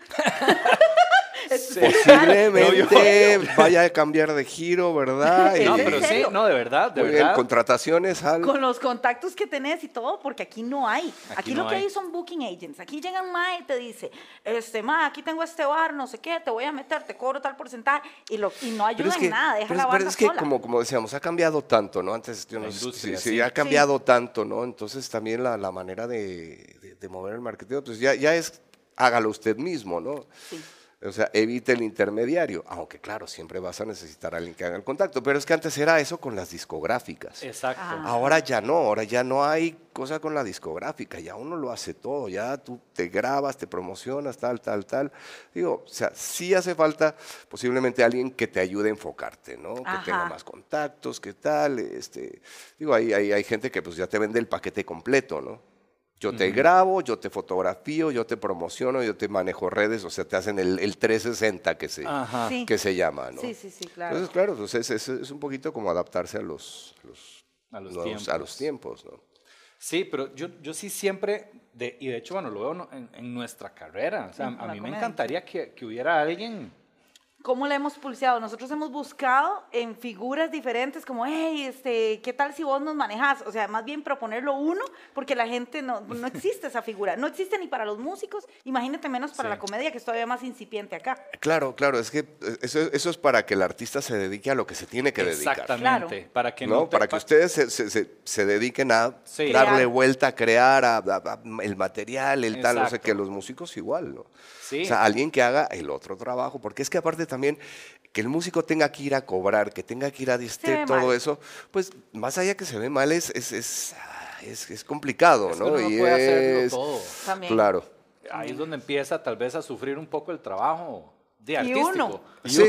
Posiblemente vaya a cambiar de giro, ¿verdad? No, ¿En pero sí, serio? no, de verdad, de Muy bien, verdad. contrataciones, Al. Con los contactos que tenés y todo, porque aquí no hay. Aquí no lo que hay. hay son booking agents. Aquí llegan ma y te dice, aquí tengo este bar, no sé qué, te voy a meter, te cobro tal porcentaje y no ayuda en nada, deja la pero banda es que sola. como decíamos, ha cambiado tanto, ¿no? Antes, yo La no sé, industria, sí, sí. ha cambiado tanto, ¿no? Entonces también la manera de mover el marketing, pues ya es, hágalo usted mismo, ¿no? Sí. O sea, evite el intermediario, aunque claro, siempre vas a necesitar a alguien que haga el contacto, pero es que antes era eso con las discográficas. Exacto. Ahora ya no hay cosa con la discográfica, ya uno lo hace todo, ya tú te grabas, te promocionas, tal. Digo, o sea, sí hace falta posiblemente alguien que te ayude a enfocarte, ¿no? Que tenga más contactos, ¿qué tal? Digo, hay gente que pues ya te vende el paquete completo, ¿no? Yo te grabo, yo te fotografío, yo te promociono, yo te manejo redes, o sea, te hacen el 360 Sí. que se llama, ¿no? Sí, claro. Entonces, claro, pues es un poquito como adaptarse a los tiempos, ¿no? Sí, pero yo sí siempre, y de hecho, bueno, lo veo en nuestra carrera. O sea, En a la mí me comedia. encantaría que hubiera alguien. ¿Cómo le hemos pulseado? Nosotros hemos buscado en figuras diferentes como, hey, ¿qué tal si vos nos manejás? O sea, más bien proponerlo uno, porque la gente no existe esa figura. No existe ni para los músicos, imagínate menos para la comedia, que es todavía más incipiente acá. Claro, es que eso es para que el artista se dedique a lo que se tiene que dedicar. Exactamente. Claro. Para que ¿No? Para que ustedes se dediquen a Sí. darle Crear. vuelta, a crear el material, el tal, no sé Exacto. qué, los músicos igual, ¿no? Sí. O sea, alguien que haga el otro trabajo, porque es que aparte también que el músico tenga que ir a cobrar, que tenga que ir a ve todo mal. eso, pues más allá que se ve mal es complicado, Es que ¿no? uno no puede hacerlo todo. También. Claro. Ahí es donde empieza tal vez a sufrir un poco el trabajo de Y artístico. uno. Sí,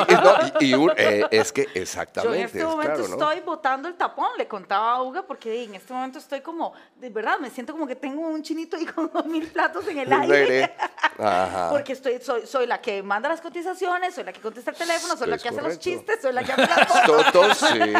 es que exactamente. Yo en este momento claro, ¿no? estoy botando el tapón, le contaba a Uga, porque en este momento estoy como, de verdad, me siento como que tengo un chinito ahí con 2000 platos en el aire. Ajá. Porque soy la que manda las cotizaciones, soy la que contesta el teléfono, soy la Es que hace los correcto. chistes, soy la que hace las fotos. Toto, Soy la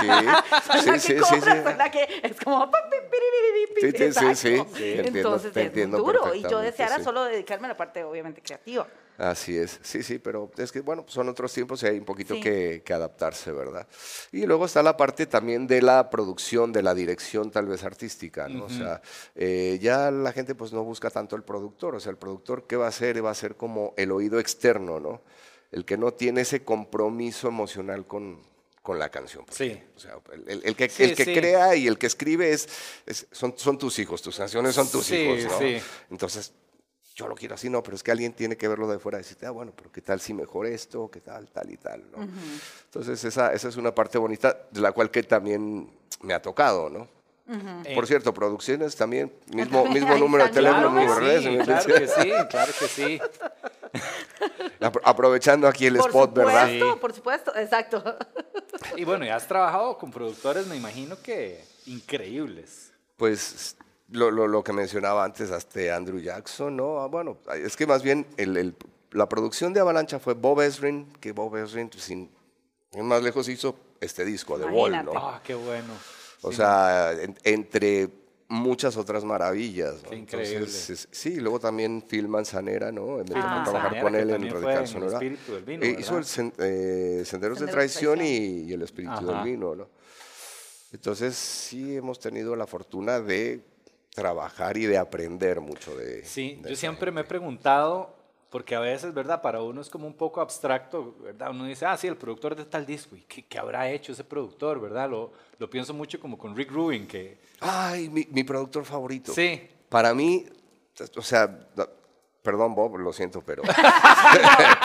que cobra, soy la que es como... Sí, Exacto. te entiendo, Entonces te es muy entiendo duro y yo perfectamente, deseara sí. solo dedicarme a la parte obviamente creativa. Así es, sí, pero es que, bueno, son otros tiempos y hay un poquito Sí. que adaptarse, ¿verdad? Y luego está la parte también de la producción, de la dirección tal vez artística, ¿no? O sea, ya la gente pues no busca tanto el productor, o sea, el productor, ¿qué va a hacer? Va a ser como el oído externo, ¿no? El que no tiene ese compromiso emocional con la canción. Sí. O sea, el que Sí. crea y el que escribe son tus hijos, tus canciones son tus Sí, hijos, ¿no? sí. Entonces, yo lo quiero así, no, pero es que alguien tiene que verlo de fuera y decirte, bueno, pero qué tal si mejor esto, qué tal y tal, ¿no? Entonces, esa es una parte bonita de la cual que también me ha tocado, ¿no? Por cierto, producciones también, mismo Ahí número de están, teléfono, claro mismo que redes. sí, claro que sí. Aprovechando aquí el spot, ¿verdad? Sí. Por supuesto, exacto. Y bueno, ya has trabajado con productores, me imagino que increíbles. Pues lo que mencionaba antes, hasta Andrew Jackson, ¿no? Bueno, es que más bien la producción de Avalancha fue Bob Ezrin, que Bob Ezrin, pues, sin ir más lejos, hizo este disco, The Wall, ¿no? Imagínate. Qué bueno. O sea, entre muchas otras maravillas, ¿no? Qué increíble. Entonces, sí, luego también Phil Manzanera, ¿no? Me tocó trabajar Manzanera, con que él en también fue Radical en Sonora. El Espíritu del Vino, Hizo ¿verdad? Senderos de de Traición Traición. y El Espíritu Ajá. del Vino, ¿no? Entonces, sí hemos tenido la fortuna de trabajar y de aprender mucho de... Sí, de yo esa siempre me he gente. preguntado, porque a veces, ¿verdad? Para uno es como un poco abstracto, ¿verdad? Uno dice, sí, el productor de tal disco, ¿y qué habrá hecho ese productor, verdad? Lo pienso mucho como con Rick Rubin, que... Ay, mi productor favorito. Sí. Para mí, o sea, perdón Bob, lo siento, pero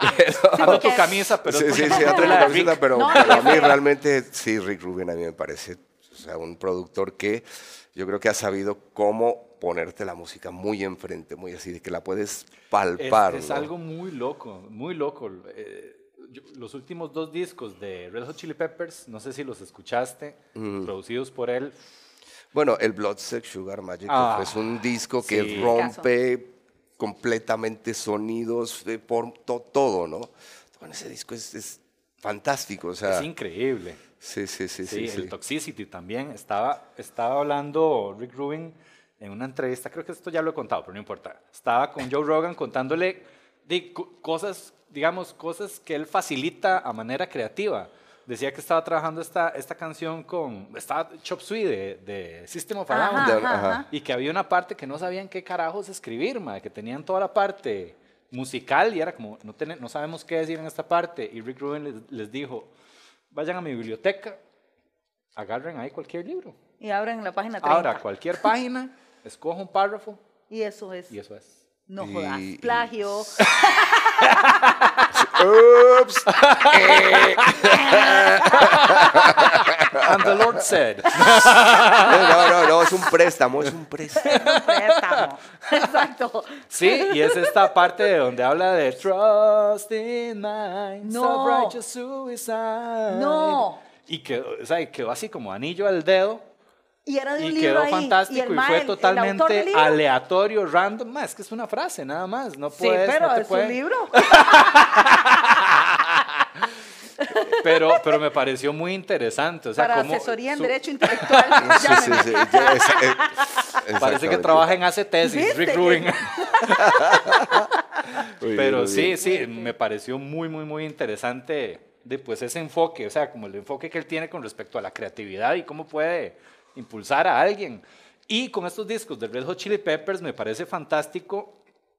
Ando tu camisa, pero... Sí, ando la camiseta, pero No, a mí qué feo. realmente, sí, Rick Rubin a mí me parece, o sea, un productor que yo creo que ha sabido cómo ponerte la música muy enfrente, muy así, de que la puedes palpar. Es ¿no? algo muy loco, muy loco. Los últimos 2 discos de Red Hot Chili Peppers, no sé si los escuchaste, producidos por él. Bueno, el Blood Sex Sugar Magic es un disco que sí. rompe completamente sonidos por todo, ¿no? Bueno, ese disco es fantástico, o sea, Es increíble. sí. Sí, el Toxicity también. Estaba hablando Rick Rubin en una entrevista, creo que esto ya lo he contado, pero no importa. Estaba con Joe Rogan contándole cosas, digamos, cosas que él facilita a manera creativa. Decía que estaba trabajando esta canción estaba Chop Suey de System of a Down. Ajá. Y que había una parte que no sabían qué carajos escribir, que tenían toda la parte musical y era como, no sabemos qué decir en esta parte. Y Rick Rubin les dijo, vayan a mi biblioteca, agarren ahí cualquier libro. Y abren la página 30. Ahora, cualquier página, escoja un párrafo Y eso es. y eso es. No jodas. Plagio. Ups. And the Lord said. No, es un préstamo. Un préstamo. Exacto. Sí, y es esta parte de donde habla de Trust in minds No. of righteous suicide. No. Y quedó así como anillo al dedo. Y era de un Y libro quedó ahí. fantástico y, mae, fue el autor totalmente del libro. aleatorio, random. Es que es una frase, nada más. No Sí, puedes, pero no te es pueden- un libro. Pero me pareció muy interesante. O sea, Para cómo asesoría en su- derecho intelectual. Sí. Parece que trabaja en hace tesis, ¿Viste Rick que- Rubin. Muy Pero bien. sí, me pareció muy interesante pues ese enfoque, o sea, como el enfoque que él tiene con respecto a la creatividad y cómo puede impulsar a alguien. Y con estos discos de Red Hot Chili Peppers me parece fantástico.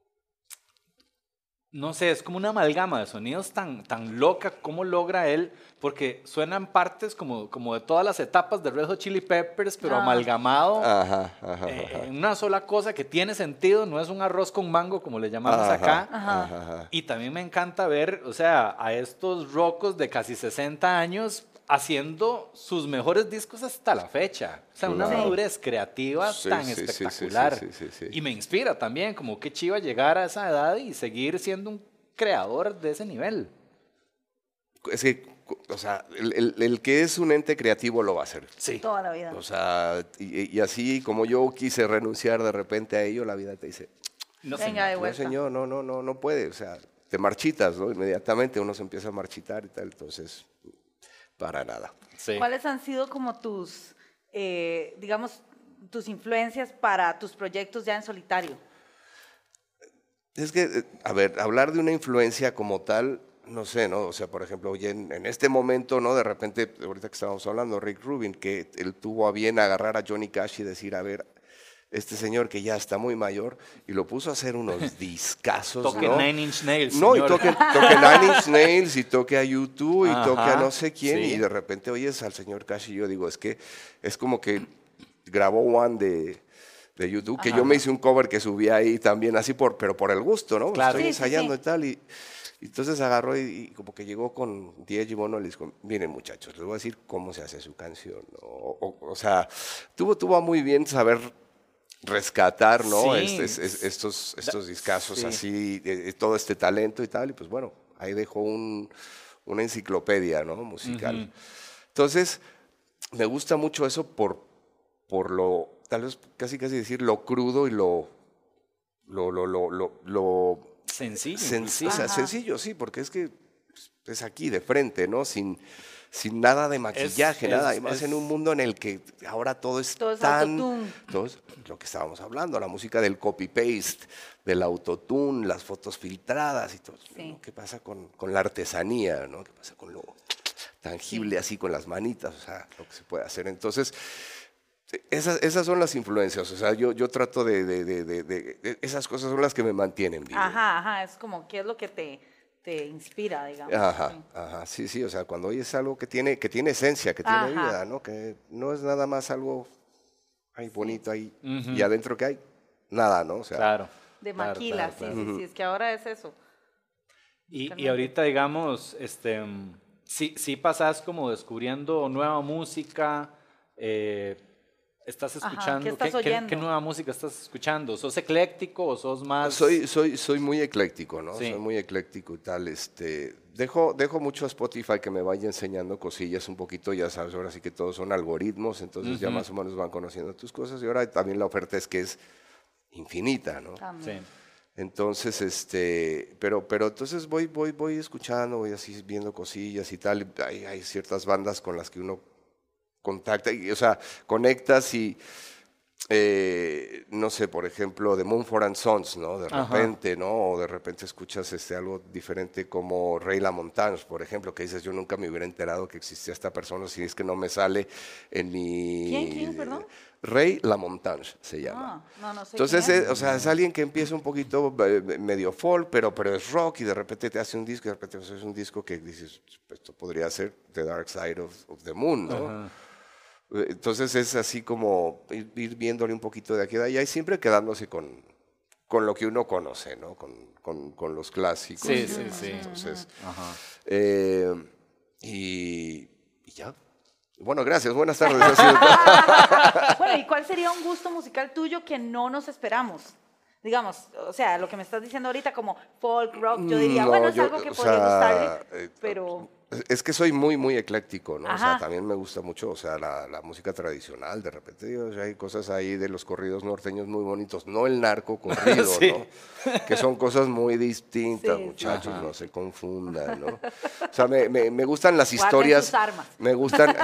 No sé, es como una amalgama de sonidos tan loca, cómo logra él, porque suenan partes como de todas las etapas de Red Hot Chili Peppers, pero amalgamado Ajá. en una sola cosa que tiene sentido, no es un arroz con mango como le llamamos acá. Ajá. Y también me encanta ver, o sea, a estos rocos de casi 60 años haciendo sus mejores discos hasta la fecha. O sea, una Claro. madurez creativa Sí, tan sí, espectacular. sí. Y me inspira también, como qué chiva llegar a esa edad y seguir siendo un creador de ese nivel. Es que, o sea, el que es un ente creativo lo va a hacer. Sí. Toda la vida. O sea, y así como yo quise renunciar de repente a ello, la vida te dice, No, Venga, señor. de no vuelta. señor, no puede. O sea, te marchitas, ¿no? Inmediatamente uno se empieza a marchitar y tal, entonces, para nada. Sí. ¿Cuáles han sido como tus, digamos, tus influencias para tus proyectos ya en solitario? Es que, a ver, hablar de una influencia como tal, no sé, ¿no? O sea, por ejemplo, oye, en este momento, ¿no? De repente, ahorita que estábamos hablando, Rick Rubin, que él tuvo a bien agarrar a Johnny Cash y decir, a ver, este señor que ya está muy mayor, y lo puso a hacer unos discazos, Toque ¿no? Nine Inch Nails, No, y señor. toque Nine Inch Nails, y toque a YouTube, y Ajá, toque a no sé quién, sí. y de repente oyes al señor Cash, y yo digo, es que es como que grabó One de YouTube, que yo me hice un cover que subí ahí también, así pero por el gusto, ¿no? Claro. Estoy Sí, ensayando sí. y tal, y entonces agarró y como que llegó con Diego y Bono, les dijo, miren muchachos, les voy a decir cómo se hace su canción, ¿no? O sea, tuvo muy bien saber rescatar, ¿no? Sí. Estos discazos Sí. así, todo este talento y tal, y pues bueno, ahí dejó una enciclopedia, ¿no? Musical. Ujú. Entonces, me gusta mucho eso por lo, tal vez casi decir lo crudo y lo Sencillo. o sea, inclusive. sencillo, sí, porque es que es aquí de frente, ¿no? Sin nada de maquillaje, nada. Y más en un mundo en el que ahora todo es Todo es tan... autotune. Todo es lo que estábamos hablando, la música del copy-paste, del autotune, las fotos filtradas y todo. Sí. ¿No? ¿Qué pasa con la artesanía, ¿no? ¿Qué pasa con lo tangible así, con las manitas? O sea, lo que se puede hacer. Entonces... Esas son las influencias, o sea, yo trato de esas cosas son las que me mantienen vivo. Ajá, es como, ¿qué es lo que te inspira, digamos? Ajá, sí, o sea, cuando oyes algo que tiene esencia, que tiene Ajá. vida, ¿no? Que no es nada más algo ahí bonito ahí Ujú. y adentro que hay nada, ¿no? O sea, Claro. De Claro, maquila, claro, sí, es que ahora es eso. Y ahorita, digamos, sí pasás como descubriendo nueva música, estás escuchando, ¿qué estás oyendo? ¿Qué nueva música estás escuchando? ¿Sos ecléctico o sos más...? Soy muy ecléctico, ¿no? Sí. Soy muy ecléctico y tal. Dejo mucho a Spotify que me vaya enseñando cosillas un poquito, ya sabes, ahora sí que todos son algoritmos, entonces ya más o menos van conociendo tus cosas y ahora también la oferta es que es infinita, ¿no? Sí. Entonces, pero entonces voy escuchando, voy así viendo cosillas y tal. Hay ciertas bandas con las que uno contacta, o sea, conectas y, no sé, por ejemplo, de Mumford and Sons, ¿no? De repente, ¿no? O de repente escuchas algo diferente como Ray LaMontagne, por ejemplo, que dices, yo nunca me hubiera enterado que existía esta persona si es que no me sale en mi... ¿Quién, perdón? Ray LaMontagne se llama. No sé Entonces, quién es. o sea, es alguien que empieza un poquito medio folk, pero es rock y de repente te hace un disco y de repente es un disco que dices, esto podría ser The Dark Side of the Moon, ¿no? Entonces es así como ir viéndole un poquito de aquí y de allá y siempre quedándose con lo que uno conoce, ¿no? Con los clásicos. Sí. Entonces, y ya. Bueno, gracias. Buenas tardes. Bueno, ¿y cuál sería un gusto musical tuyo que no nos esperamos? Digamos, o sea, lo que me estás diciendo ahorita como folk, rock, yo diría, No, bueno, es algo que podría gustarle, sea, pero... Es que soy muy, muy ecléctico, ¿no? O sea, Ajá. también me gusta mucho, o sea, la música tradicional. De repente, digo, o sea, hay cosas ahí de los corridos norteños muy bonitos. No el narco corrido, Sí. ¿no? Que son cosas muy distintas, Sí, sí. muchachos, no se confundan, ¿no? O sea, me gustan las Guarden historias. sus armas. Me gustan...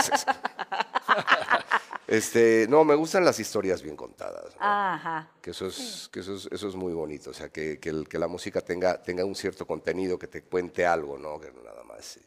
No, me gustan las historias bien contadas, ¿no? Ajá. Que eso es muy bonito, o sea, que la música tenga un cierto contenido, que te cuente algo, ¿no? Que nada más. Sí.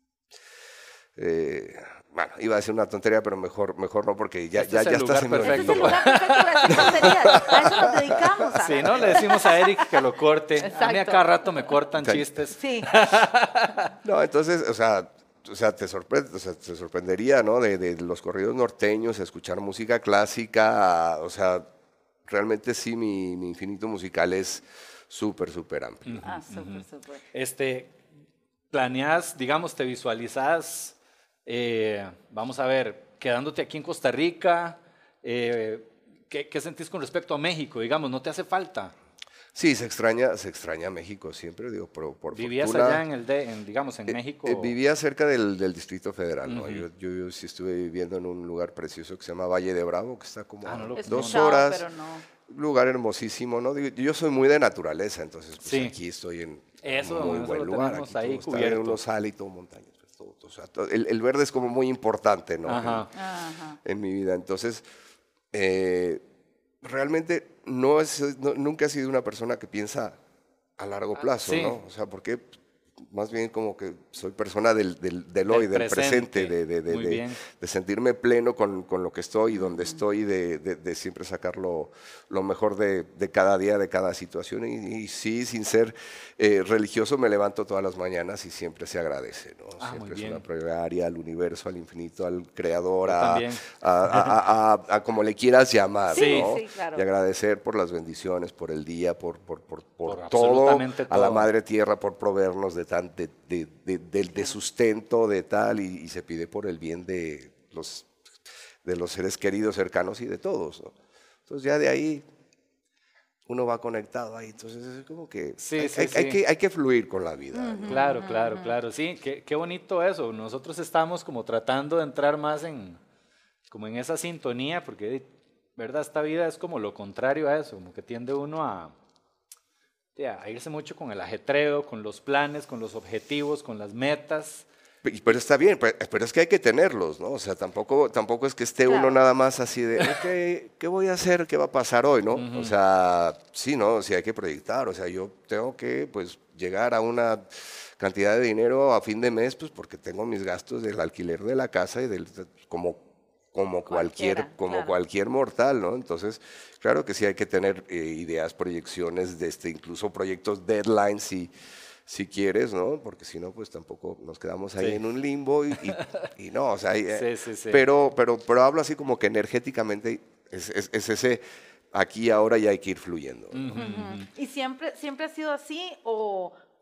Bueno, iba a decir una tontería, pero mejor no, porque ya Este es el está lugar haciendo perfecto. Este es el lugar perfecto para decir tonterías. A eso nos dedicamos. ¿sabes? Sí, ¿no? Le decimos a Eric que lo corte. A mí a Exacto. cada rato me cortan Sí. chistes. Sí. No, entonces, o sea, te sorprendería, ¿no? De los corridos norteños, escuchar música clásica, o sea, realmente sí, mi infinito musical es súper, súper amplio. Ah, súper. ¿Planeas, digamos, te visualizas, vamos a ver, quedándote aquí en Costa Rica? ¿Qué sentís con respecto a México? Digamos, ¿no te hace falta? Sí, se extraña México siempre, digo, por ¿Vivías fortuna. allá digamos, en México? Vivía cerca del Distrito Federal, ¿no? Ujú. Yo sí estuve viviendo en un lugar precioso que se llama Valle de Bravo, que está como Ah, no lo a He 2 escuchado, horas. pero no. Lugar hermosísimo, ¿no? Digo, yo soy muy de naturaleza, entonces pues, Sí. aquí estoy en Eso, muy eso buen lo lugar. tenemos Aquí ahí todo está cubierto. uno sale y todo montañas. Pues, o sea, el verde es como muy importante, ¿no? Ajá. Ajá. En mi vida. Entonces, realmente nunca he sido una persona que piensa a largo plazo, sí. ¿no? O sea, porque más bien como que soy persona del hoy, del presente, Muy bien. de sentirme pleno con lo que estoy y donde estoy, de siempre sacar lo mejor de cada día, de cada situación. Y sí, sin ser religioso, me levanto todas las mañanas y siempre se agradece, ¿no? Ah, Siempre muy es bien. una plegaria al universo, al infinito, al creador, Yo también. a como le quieras llamar, Sí, ¿no? sí, claro. Y agradecer por las bendiciones, por el día, por todo, absolutamente a la todo. Madre Tierra por proveernos de sustento, de tal, y se pide por el bien de los seres queridos, cercanos y de todos, ¿no? Entonces ya de ahí uno va conectado ahí, entonces es como que Sí, hay que fluir con la vida, ¿no? Claro. Sí, qué bonito eso. Nosotros estamos como tratando de entrar más como en esa sintonía, porque, ¿verdad? Esta vida es como lo contrario a eso, como que tiende uno a irse mucho con el ajetreo, con los planes, con los objetivos, con las metas. Pero está bien, pero es que hay que tenerlos, ¿no? O sea, tampoco es que esté Claro. uno nada más así de, ok, ¿qué voy a hacer? ¿Qué va a pasar hoy, no? O sea, sí, ¿no? Sí hay que proyectar, o sea, yo tengo que, pues, llegar a una cantidad de dinero a fin de mes, pues, porque tengo mis gastos del alquiler de la casa y como Cualquiera, claro. cualquier mortal, ¿no? Entonces, claro que sí hay que tener ideas, proyecciones, incluso proyectos, deadlines, si quieres, ¿no? Porque si no, pues tampoco nos quedamos ahí Sí. en un limbo y no, o sea, Sí. Pero hablo así como que energéticamente es ese aquí y ahora y hay que ir fluyendo, ¿no? ¿Y siempre ha sido así o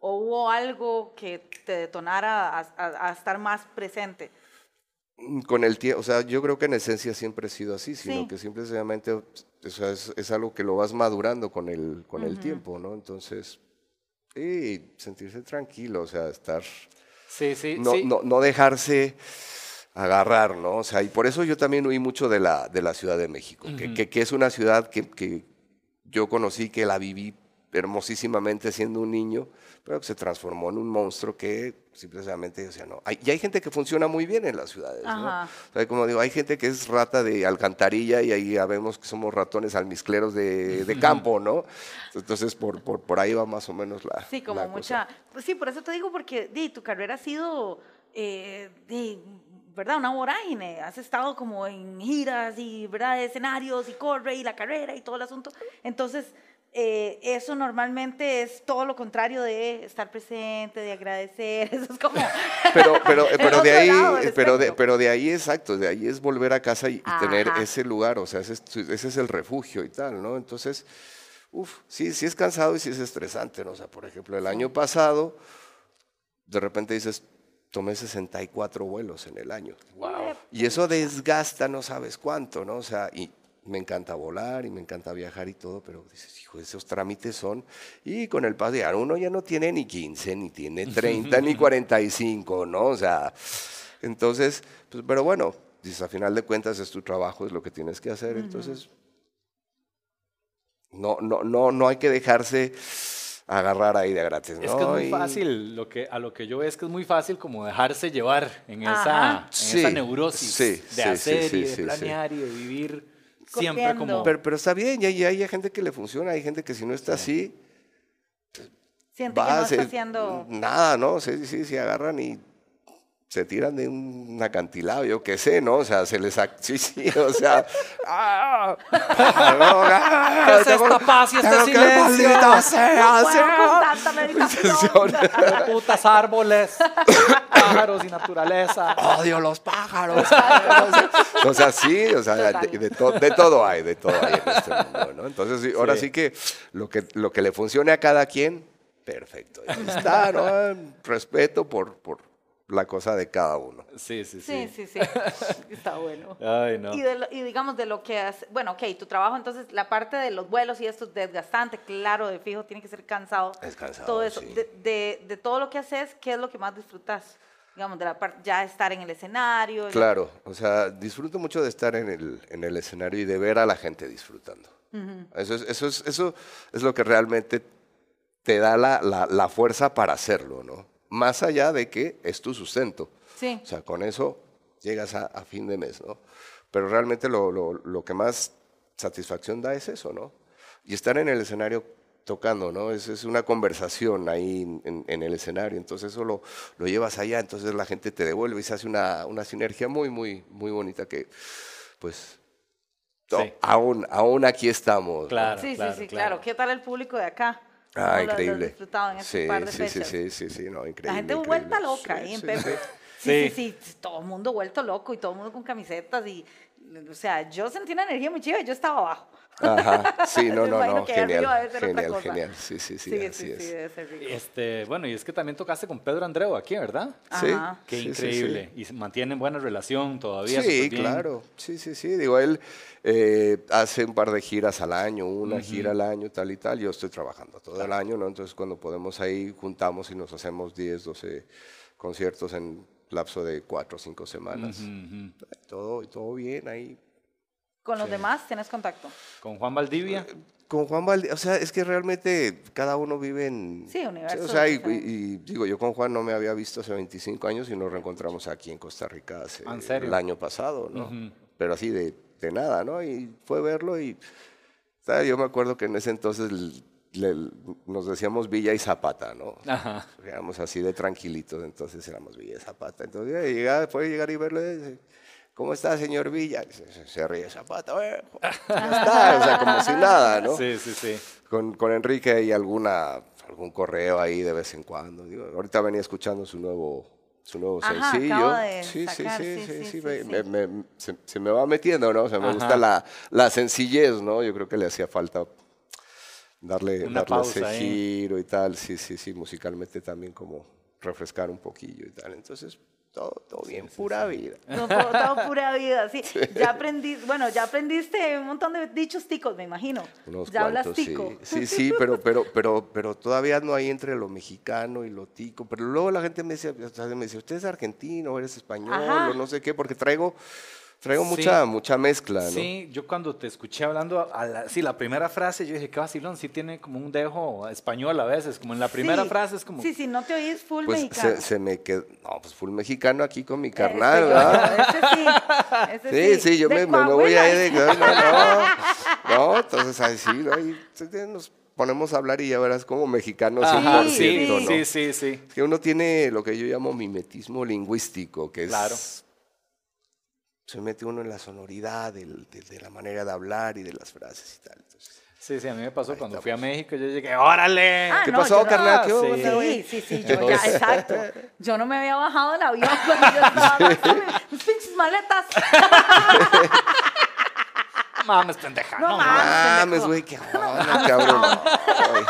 o hubo algo que te detonara a estar más presente? Con el tiempo, o sea, yo creo que en esencia siempre he sido así, sino Sí. que simplemente o sea, es algo que lo vas madurando con el tiempo, ¿no? Entonces, sí, sentirse tranquilo, o sea, estar, Sí, sí, no, sí. no dejarse agarrar, ¿no? O sea, y por eso yo también huí mucho de la Ciudad de México, que es una ciudad que yo conocí, que la viví hermosísimamente siendo un niño, pero que se transformó en un monstruo que simplemente, o sea, no. Y hay gente que funciona muy bien en las ciudades, ¿no? Ajá. O sea, como digo, hay gente que es rata de alcantarilla y ahí ya vemos que somos ratones almizcleros de campo, ¿no? Entonces, por ahí va más o menos la Sí, como la mucha... cosa. Pues sí, por eso te digo, porque tu carrera ha sido, ¿verdad? Una vorágine. Has estado como en giras y, ¿verdad? Escenarios y corre y la carrera y todo el asunto. Entonces, eso normalmente es todo lo contrario de estar presente, de agradecer. Eso es como... el Pero de otro ahí, lado del espectro. pero de ahí, exacto, de ahí es volver a casa y tener Ajá. ese lugar, o sea, ese es el refugio y tal, ¿no? Entonces, sí, sí es cansado y sí es estresante, ¿no? O sea, por ejemplo, el año pasado, de repente dices, tomé 64 vuelos en el año. Wow. Y eso desgasta no sabes cuánto, ¿no? O sea, y me encanta volar y me encanta viajar y todo, pero dices, hijo, esos trámites son... Y con el paso de año, uno ya no tiene ni 15, ni tiene 30, ni 45, ¿no? O sea, entonces, pues, pero bueno, dices, a final de cuentas es tu trabajo, es lo que tienes que hacer, entonces no hay que dejarse agarrar ahí de gratis, Es que es ¿no? muy fácil, a lo que yo veo es que es muy fácil como dejarse llevar en Ajá. esa neurosis Sí, de sí, hacer sí, y de sí, sí. planear y de vivir siempre Corriendo. como... Pero está bien, y hay gente que le funciona, hay gente que si no está así, Siente que no va, está haciendo... nada, ¿no? Sí, sí, sí, agarran y se tiran de un acantilado, yo qué sé, ¿no? O sea, sí, sí, o sea, ¡ah! ¿Qué es esta paz y este tengo que, silencio? maldita sea, No puedo con tanta meditación. Putas árboles, pájaros y naturaleza. odio los pájaros. O sea, sí, o sea, de todo hay en este mundo, ¿no? Entonces, sí, ahora sí que lo que le funcione a cada quien, perfecto. Ahí está, ¿no? Respeto por la cosa de cada uno. Sí, sí, Sí, sí. sí, sí. Está bueno. Ay, no. Y digamos de lo que hace, bueno, ok, tu trabajo, entonces la parte de los vuelos y esto es desgastante, claro, de fijo, tiene que ser cansado. Es cansado, todo eso. sí. De todo lo que haces, ¿qué es lo que más disfrutas? Digamos, de la parte, ya estar en el escenario. Claro, o sea, disfruto mucho de estar en el escenario y de ver a la gente disfrutando. Eso es lo que realmente te da la fuerza para hacerlo, ¿no? Más allá de que es tu sustento. Sí. O sea, con eso llegas a fin de mes, ¿no? Pero realmente lo que más satisfacción da es eso, ¿no? Y estar en el escenario tocando, ¿no? Es una conversación ahí en el escenario, entonces eso lo llevas allá, entonces la gente te devuelve y se hace una sinergia muy, muy, muy bonita que, pues, Sí. aún aquí estamos, ¿no? Claro, Sí, claro, sí, sí, claro. claro. ¿Qué tal el público de acá? ¿Cómo Ah, lo has increíble. disfrutado en este par de fechas? Sí, no, increíble. La gente increíble. vuelta loca Sí, ahí en sí, Pepe. sí. Sí, todo el mundo vuelto loco y todo el mundo con camisetas y, o sea, yo sentí una energía muy chiva y yo estaba abajo. Ajá, sí, Me imagino que ahí genial, arriba debe ser otra cosa. genial, sí, así es. debe ser rico. Bueno, y es que también tocaste con Pedro Andreu aquí, ¿verdad? Sí, Ajá. Qué sí, increíble. sí. Y mantienen buena relación todavía. Sí, súper bien. claro, sí, digo, él hace un par de giras al año, una gira al año, tal y tal, yo estoy trabajando todo el año, ¿no? Entonces cuando podemos ahí juntamos y nos hacemos 10, 12 conciertos en lapso de 4 o 5 semanas. Todo bien ahí. ¿Con los demás tienes contacto? Con Juan Valdivia. Con Juan Valdivia, o sea, es que realmente cada uno vive en... Sí, universos O sea, diferentes. y digo, yo con Juan no me había visto hace 25 años y nos reencontramos aquí en Costa Rica ¿En serio? el año pasado, ¿no? Pero así de nada, ¿no? Y fue verlo y... O sea, yo me acuerdo que en ese entonces nos decíamos Villa y Zapata, ¿no? Ajá. Éramos así de tranquilitos, entonces éramos Villa y Zapata. Entonces, puede llegar y verlo y dice, ¿cómo está, señor Villa? Se ríe Zapata, ya está, o sea, como si nada, ¿no? Sí, sí, sí. Con Enrique hay algún correo ahí de vez en cuando. Digo, ahorita venía escuchando su nuevo Ajá, sencillo. acaba de Sí, sacar, sí, sí. se me va metiendo, ¿no? O sea, me Ajá. gusta la sencillez, ¿no? Yo creo que le hacía falta Una pausa ese ahí. giro y tal, sí, musicalmente también como refrescar un poquillo y tal. Entonces, todo bien, pura vida. No, todo pura vida, sí. Ya aprendiste un montón de dichos ticos, me imagino. Unos Ya hablas cuantos, tico. sí, pero todavía no hay entre lo mexicano y lo tico. Pero luego la gente me dice, ¿usted es argentino o eres español Ajá. o no sé qué? Porque traigo Sí. mucha mezcla, ¿no? Sí, yo cuando te escuché hablando, la primera frase, yo dije, qué vacilón, sí tiene como un dejo español a veces, como en la primera Sí. frase es como... Sí, no te oís full Pues mexicano. se me quedó, no, pues full mexicano aquí con mi Ese carnal, yo, ¿verdad? ese Sí, yo De me voy Coahuila. ahí no, entonces ahí sí, ¿no? Y nos ponemos a hablar y ya verás como mexicano 100%, Ajá, sí, ¿no? sí. Es que uno tiene lo que yo llamo mimetismo lingüístico, que es... Claro. Se mete uno en la sonoridad de la manera de hablar y de las frases y tal. Entonces, Sí, a mí me pasó ahí cuando estamos. fui a México, yo llegué, ¡órale! Ah, ¿Qué no, pasó, yo no- carnal? ¿Qué hubo? Sí, yo ya, exacto. Yo no me había bajado del avión cuando yo estaba mis pinches maletas. Mames, pendeja, No no mames. mames. Mames, güey, qué onda, cabrón. Ay.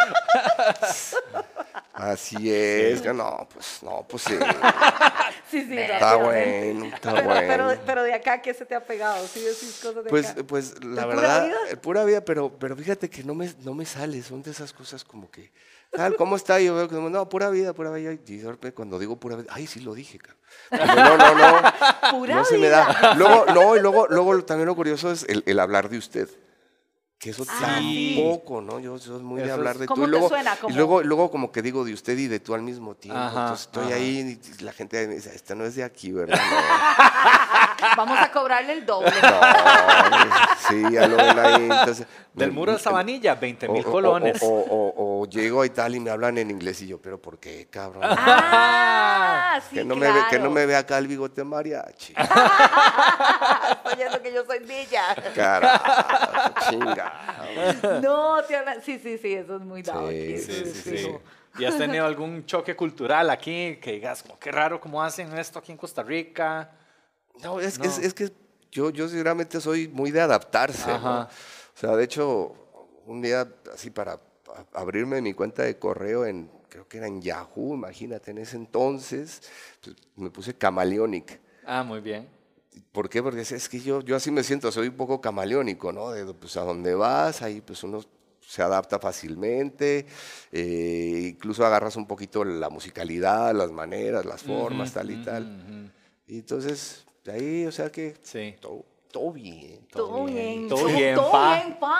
Así es, que no, pues sí. Sí, Está rápidamente. bueno, está bueno. Pero de acá, ¿qué se te ha pegado? ¿Sí decís cosas de acá? Pues la ¿De pura verdad, vida? pura vida, pero fíjate que no me sale, son de esas cosas como que, tal, ¿cómo está? Yo veo que no, pura vida, y de repente cuando digo pura vida, ay, sí lo dije, cabrón. No, Pura no se me vida. da. Luego también lo curioso es el hablar de usted. Que eso sí. tampoco, ¿no? Yo soy muy de Eso hablar es- de ¿Cómo tú. te suena? Y luego como que digo de usted y de tú al mismo tiempo. Ajá, Entonces estoy ajá. ahí y la gente me dice, esta no es de aquí, ¿verdad? Vamos a cobrarle el doble. Sí, ya lo ven ahí. Entonces, Del muro de Sabanilla, 20,000 o- colones. O llego ahí tal y me hablan en inglés y yo, ¿pero por qué, cabrón? Ah, sí, que no claro. me vea acá el bigote mariachi. Estoy oyendo que yo soy villa. Carajo, chinga. No, te hablan. Sí, eso es muy dado aquí. Sí, eso es fijo. ¿Y has tenido algún choque cultural aquí que digas, como, qué raro cómo hacen esto aquí en Costa Rica? No, es No. que yo sinceramente soy muy de adaptarse, ¿no? Ajá. O sea, de hecho, un día así para abrirme mi cuenta de correo creo que era en Yahoo, imagínate, en ese entonces, pues, me puse camaleonic. Ah, muy bien. ¿Por qué? Porque es que yo así me siento, soy un poco camaleónico, ¿no? Pues a donde vas, ahí pues uno se adapta fácilmente, incluso agarras un poquito la musicalidad, las maneras, las formas, tal y tal. Y entonces, de ahí, o sea que Sí. todo bien. Todo bien. Todo bien, pa.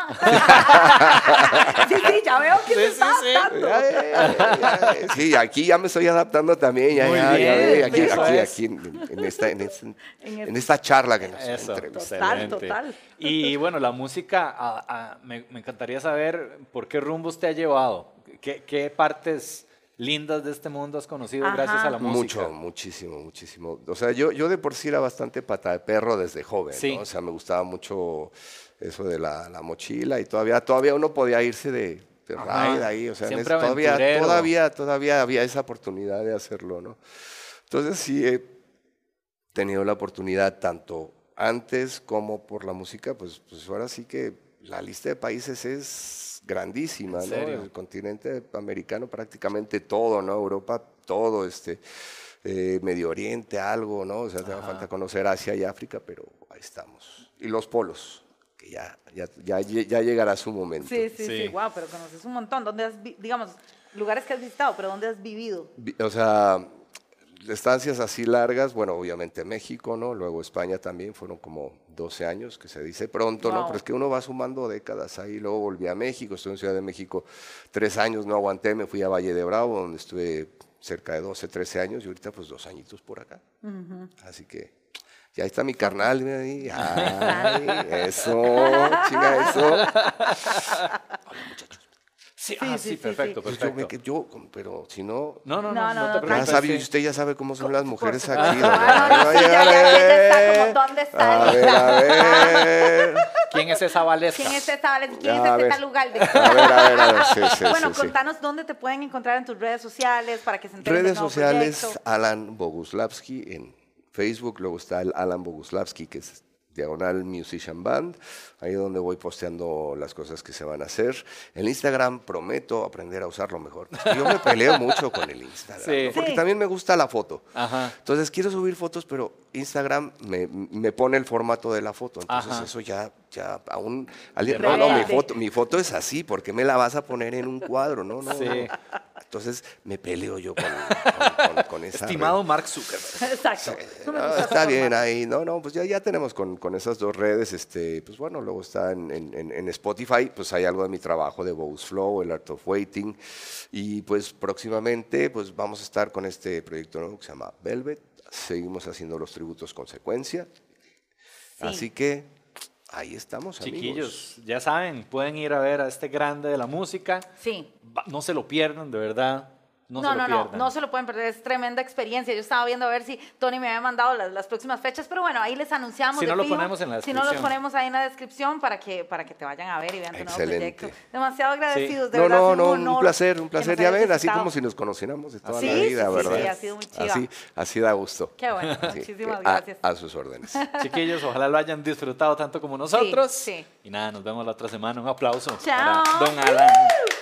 Sí, ya veo que se está sí. adaptando. Sí, aquí ya me estoy adaptando también, Muy ya bien, ve, eso es. aquí en esta charla que nos Eso, entrevistamos. excelente. Total. Y bueno, la música, me encantaría saber por qué rumbo usted ha llevado. ¿Qué partes lindas de este mundo has conocido Ajá. gracias a la música? Muchísimo. O sea, yo de por sí era bastante pata de perro desde joven, Sí. ¿no? O sea, me gustaba mucho eso de la mochila y todavía uno podía irse de Ajá. ride ahí, o sea, Siempre aventurero. todavía había esa oportunidad de hacerlo, ¿no? Entonces sí he tenido la oportunidad tanto antes como por la música, pues ahora sí que la lista de países es grandísima, ¿En ¿no? serio? El continente americano prácticamente todo, ¿no? Europa todo, Medio Oriente algo, ¿no? O sea, te va falta conocer Asia y África, pero ahí estamos. Y los polos, que ya llegará su momento. Sí, wow, pero conoces un montón. ¿Dónde has, digamos, lugares que has visitado, pero dónde has vivido? O sea, estancias así largas, bueno, obviamente México, ¿no? Luego España también, fueron como 12 años, que se dice pronto, ¿no? Wow. Pero es que uno va sumando décadas ahí, luego volví a México, estuve en Ciudad de México 3 años, no aguanté, me fui a Valle de Bravo, donde estuve cerca de 12, 13 años, y ahorita pues 2 añitos por acá. Así que ya está mi carnal, mira ahí. Ay, eso, chinga, eso. Sí, sí, perfecto, Pues perfecto. pero si no... No te No, preocupes. Ya sí. usted ya sabe cómo son las mujeres supuesto. aquí. Ah, no, sí, ya está como, ¿dónde está? A ver. ¿Quién es esa Valesca? ¿Quién es esta? ¿Quién A es este ver. tal lugar? A ver, sí. Bueno, contanos dónde te pueden encontrar en tus redes sociales para que se enteren del Redes nuevo sociales, proyecto. Alan Boguslavski en Facebook, luego está el Alan Boguslavski, que es /Musician Band, ahí donde voy posteando las cosas que se van a hacer. El Instagram prometo aprender a usarlo mejor. Yo me peleo mucho con el Instagram, Sí. ¿no? Porque Sí. también me gusta la foto. Ajá. Entonces quiero subir fotos, pero Instagram me pone el formato de la foto. Entonces Ajá. eso ya aún alguien, Rebelde. no, mi foto es así, ¿por qué me la vas a poner en un cuadro? No, no, Sí. no. Entonces me peleo yo con esa Estimado Mark Zuckerberg. Exacto. No me no, gusta está esa bien forma. ahí. No, pues ya tenemos con esas dos redes. Pues bueno, luego está en Spotify, pues hay algo de mi trabajo de Bose Flow, el Art of Waiting. Y pues próximamente pues vamos a estar con este proyecto nuevo que se llama Velvet. Seguimos haciendo los tributos Consecuencia. Sí. Así que ahí estamos, amigos. Chiquillos, ya saben, pueden ir a ver a este grande de la música. Sí. No se lo pierdan, de verdad. No se lo pierdan. No se lo pueden perder, es tremenda experiencia. Yo estaba viendo a ver si Tony me había mandado las próximas fechas, pero bueno, ahí les anunciamos. Si de no, lo fijo. ponemos en la Si no, los descripción. ponemos ahí en la descripción para que te vayan a ver y vean tu nuevo Excelente. proyecto. Demasiado agradecidos, de No, verdad. no, ha sido no, un honor un placer, que un nos placer. Ya hayas ven, así visitado. como si nos conociéramos de toda Sí, la vida, sí, sí, ¿verdad? sí, ha sido muy chiva. Así da gusto. Qué bueno, Sí, muchísimas gracias. A sus órdenes. Chiquillos, ojalá lo hayan disfrutado tanto como nosotros. Sí. Y nada, nos vemos la otra semana. Un aplauso Chao. para Don Alan.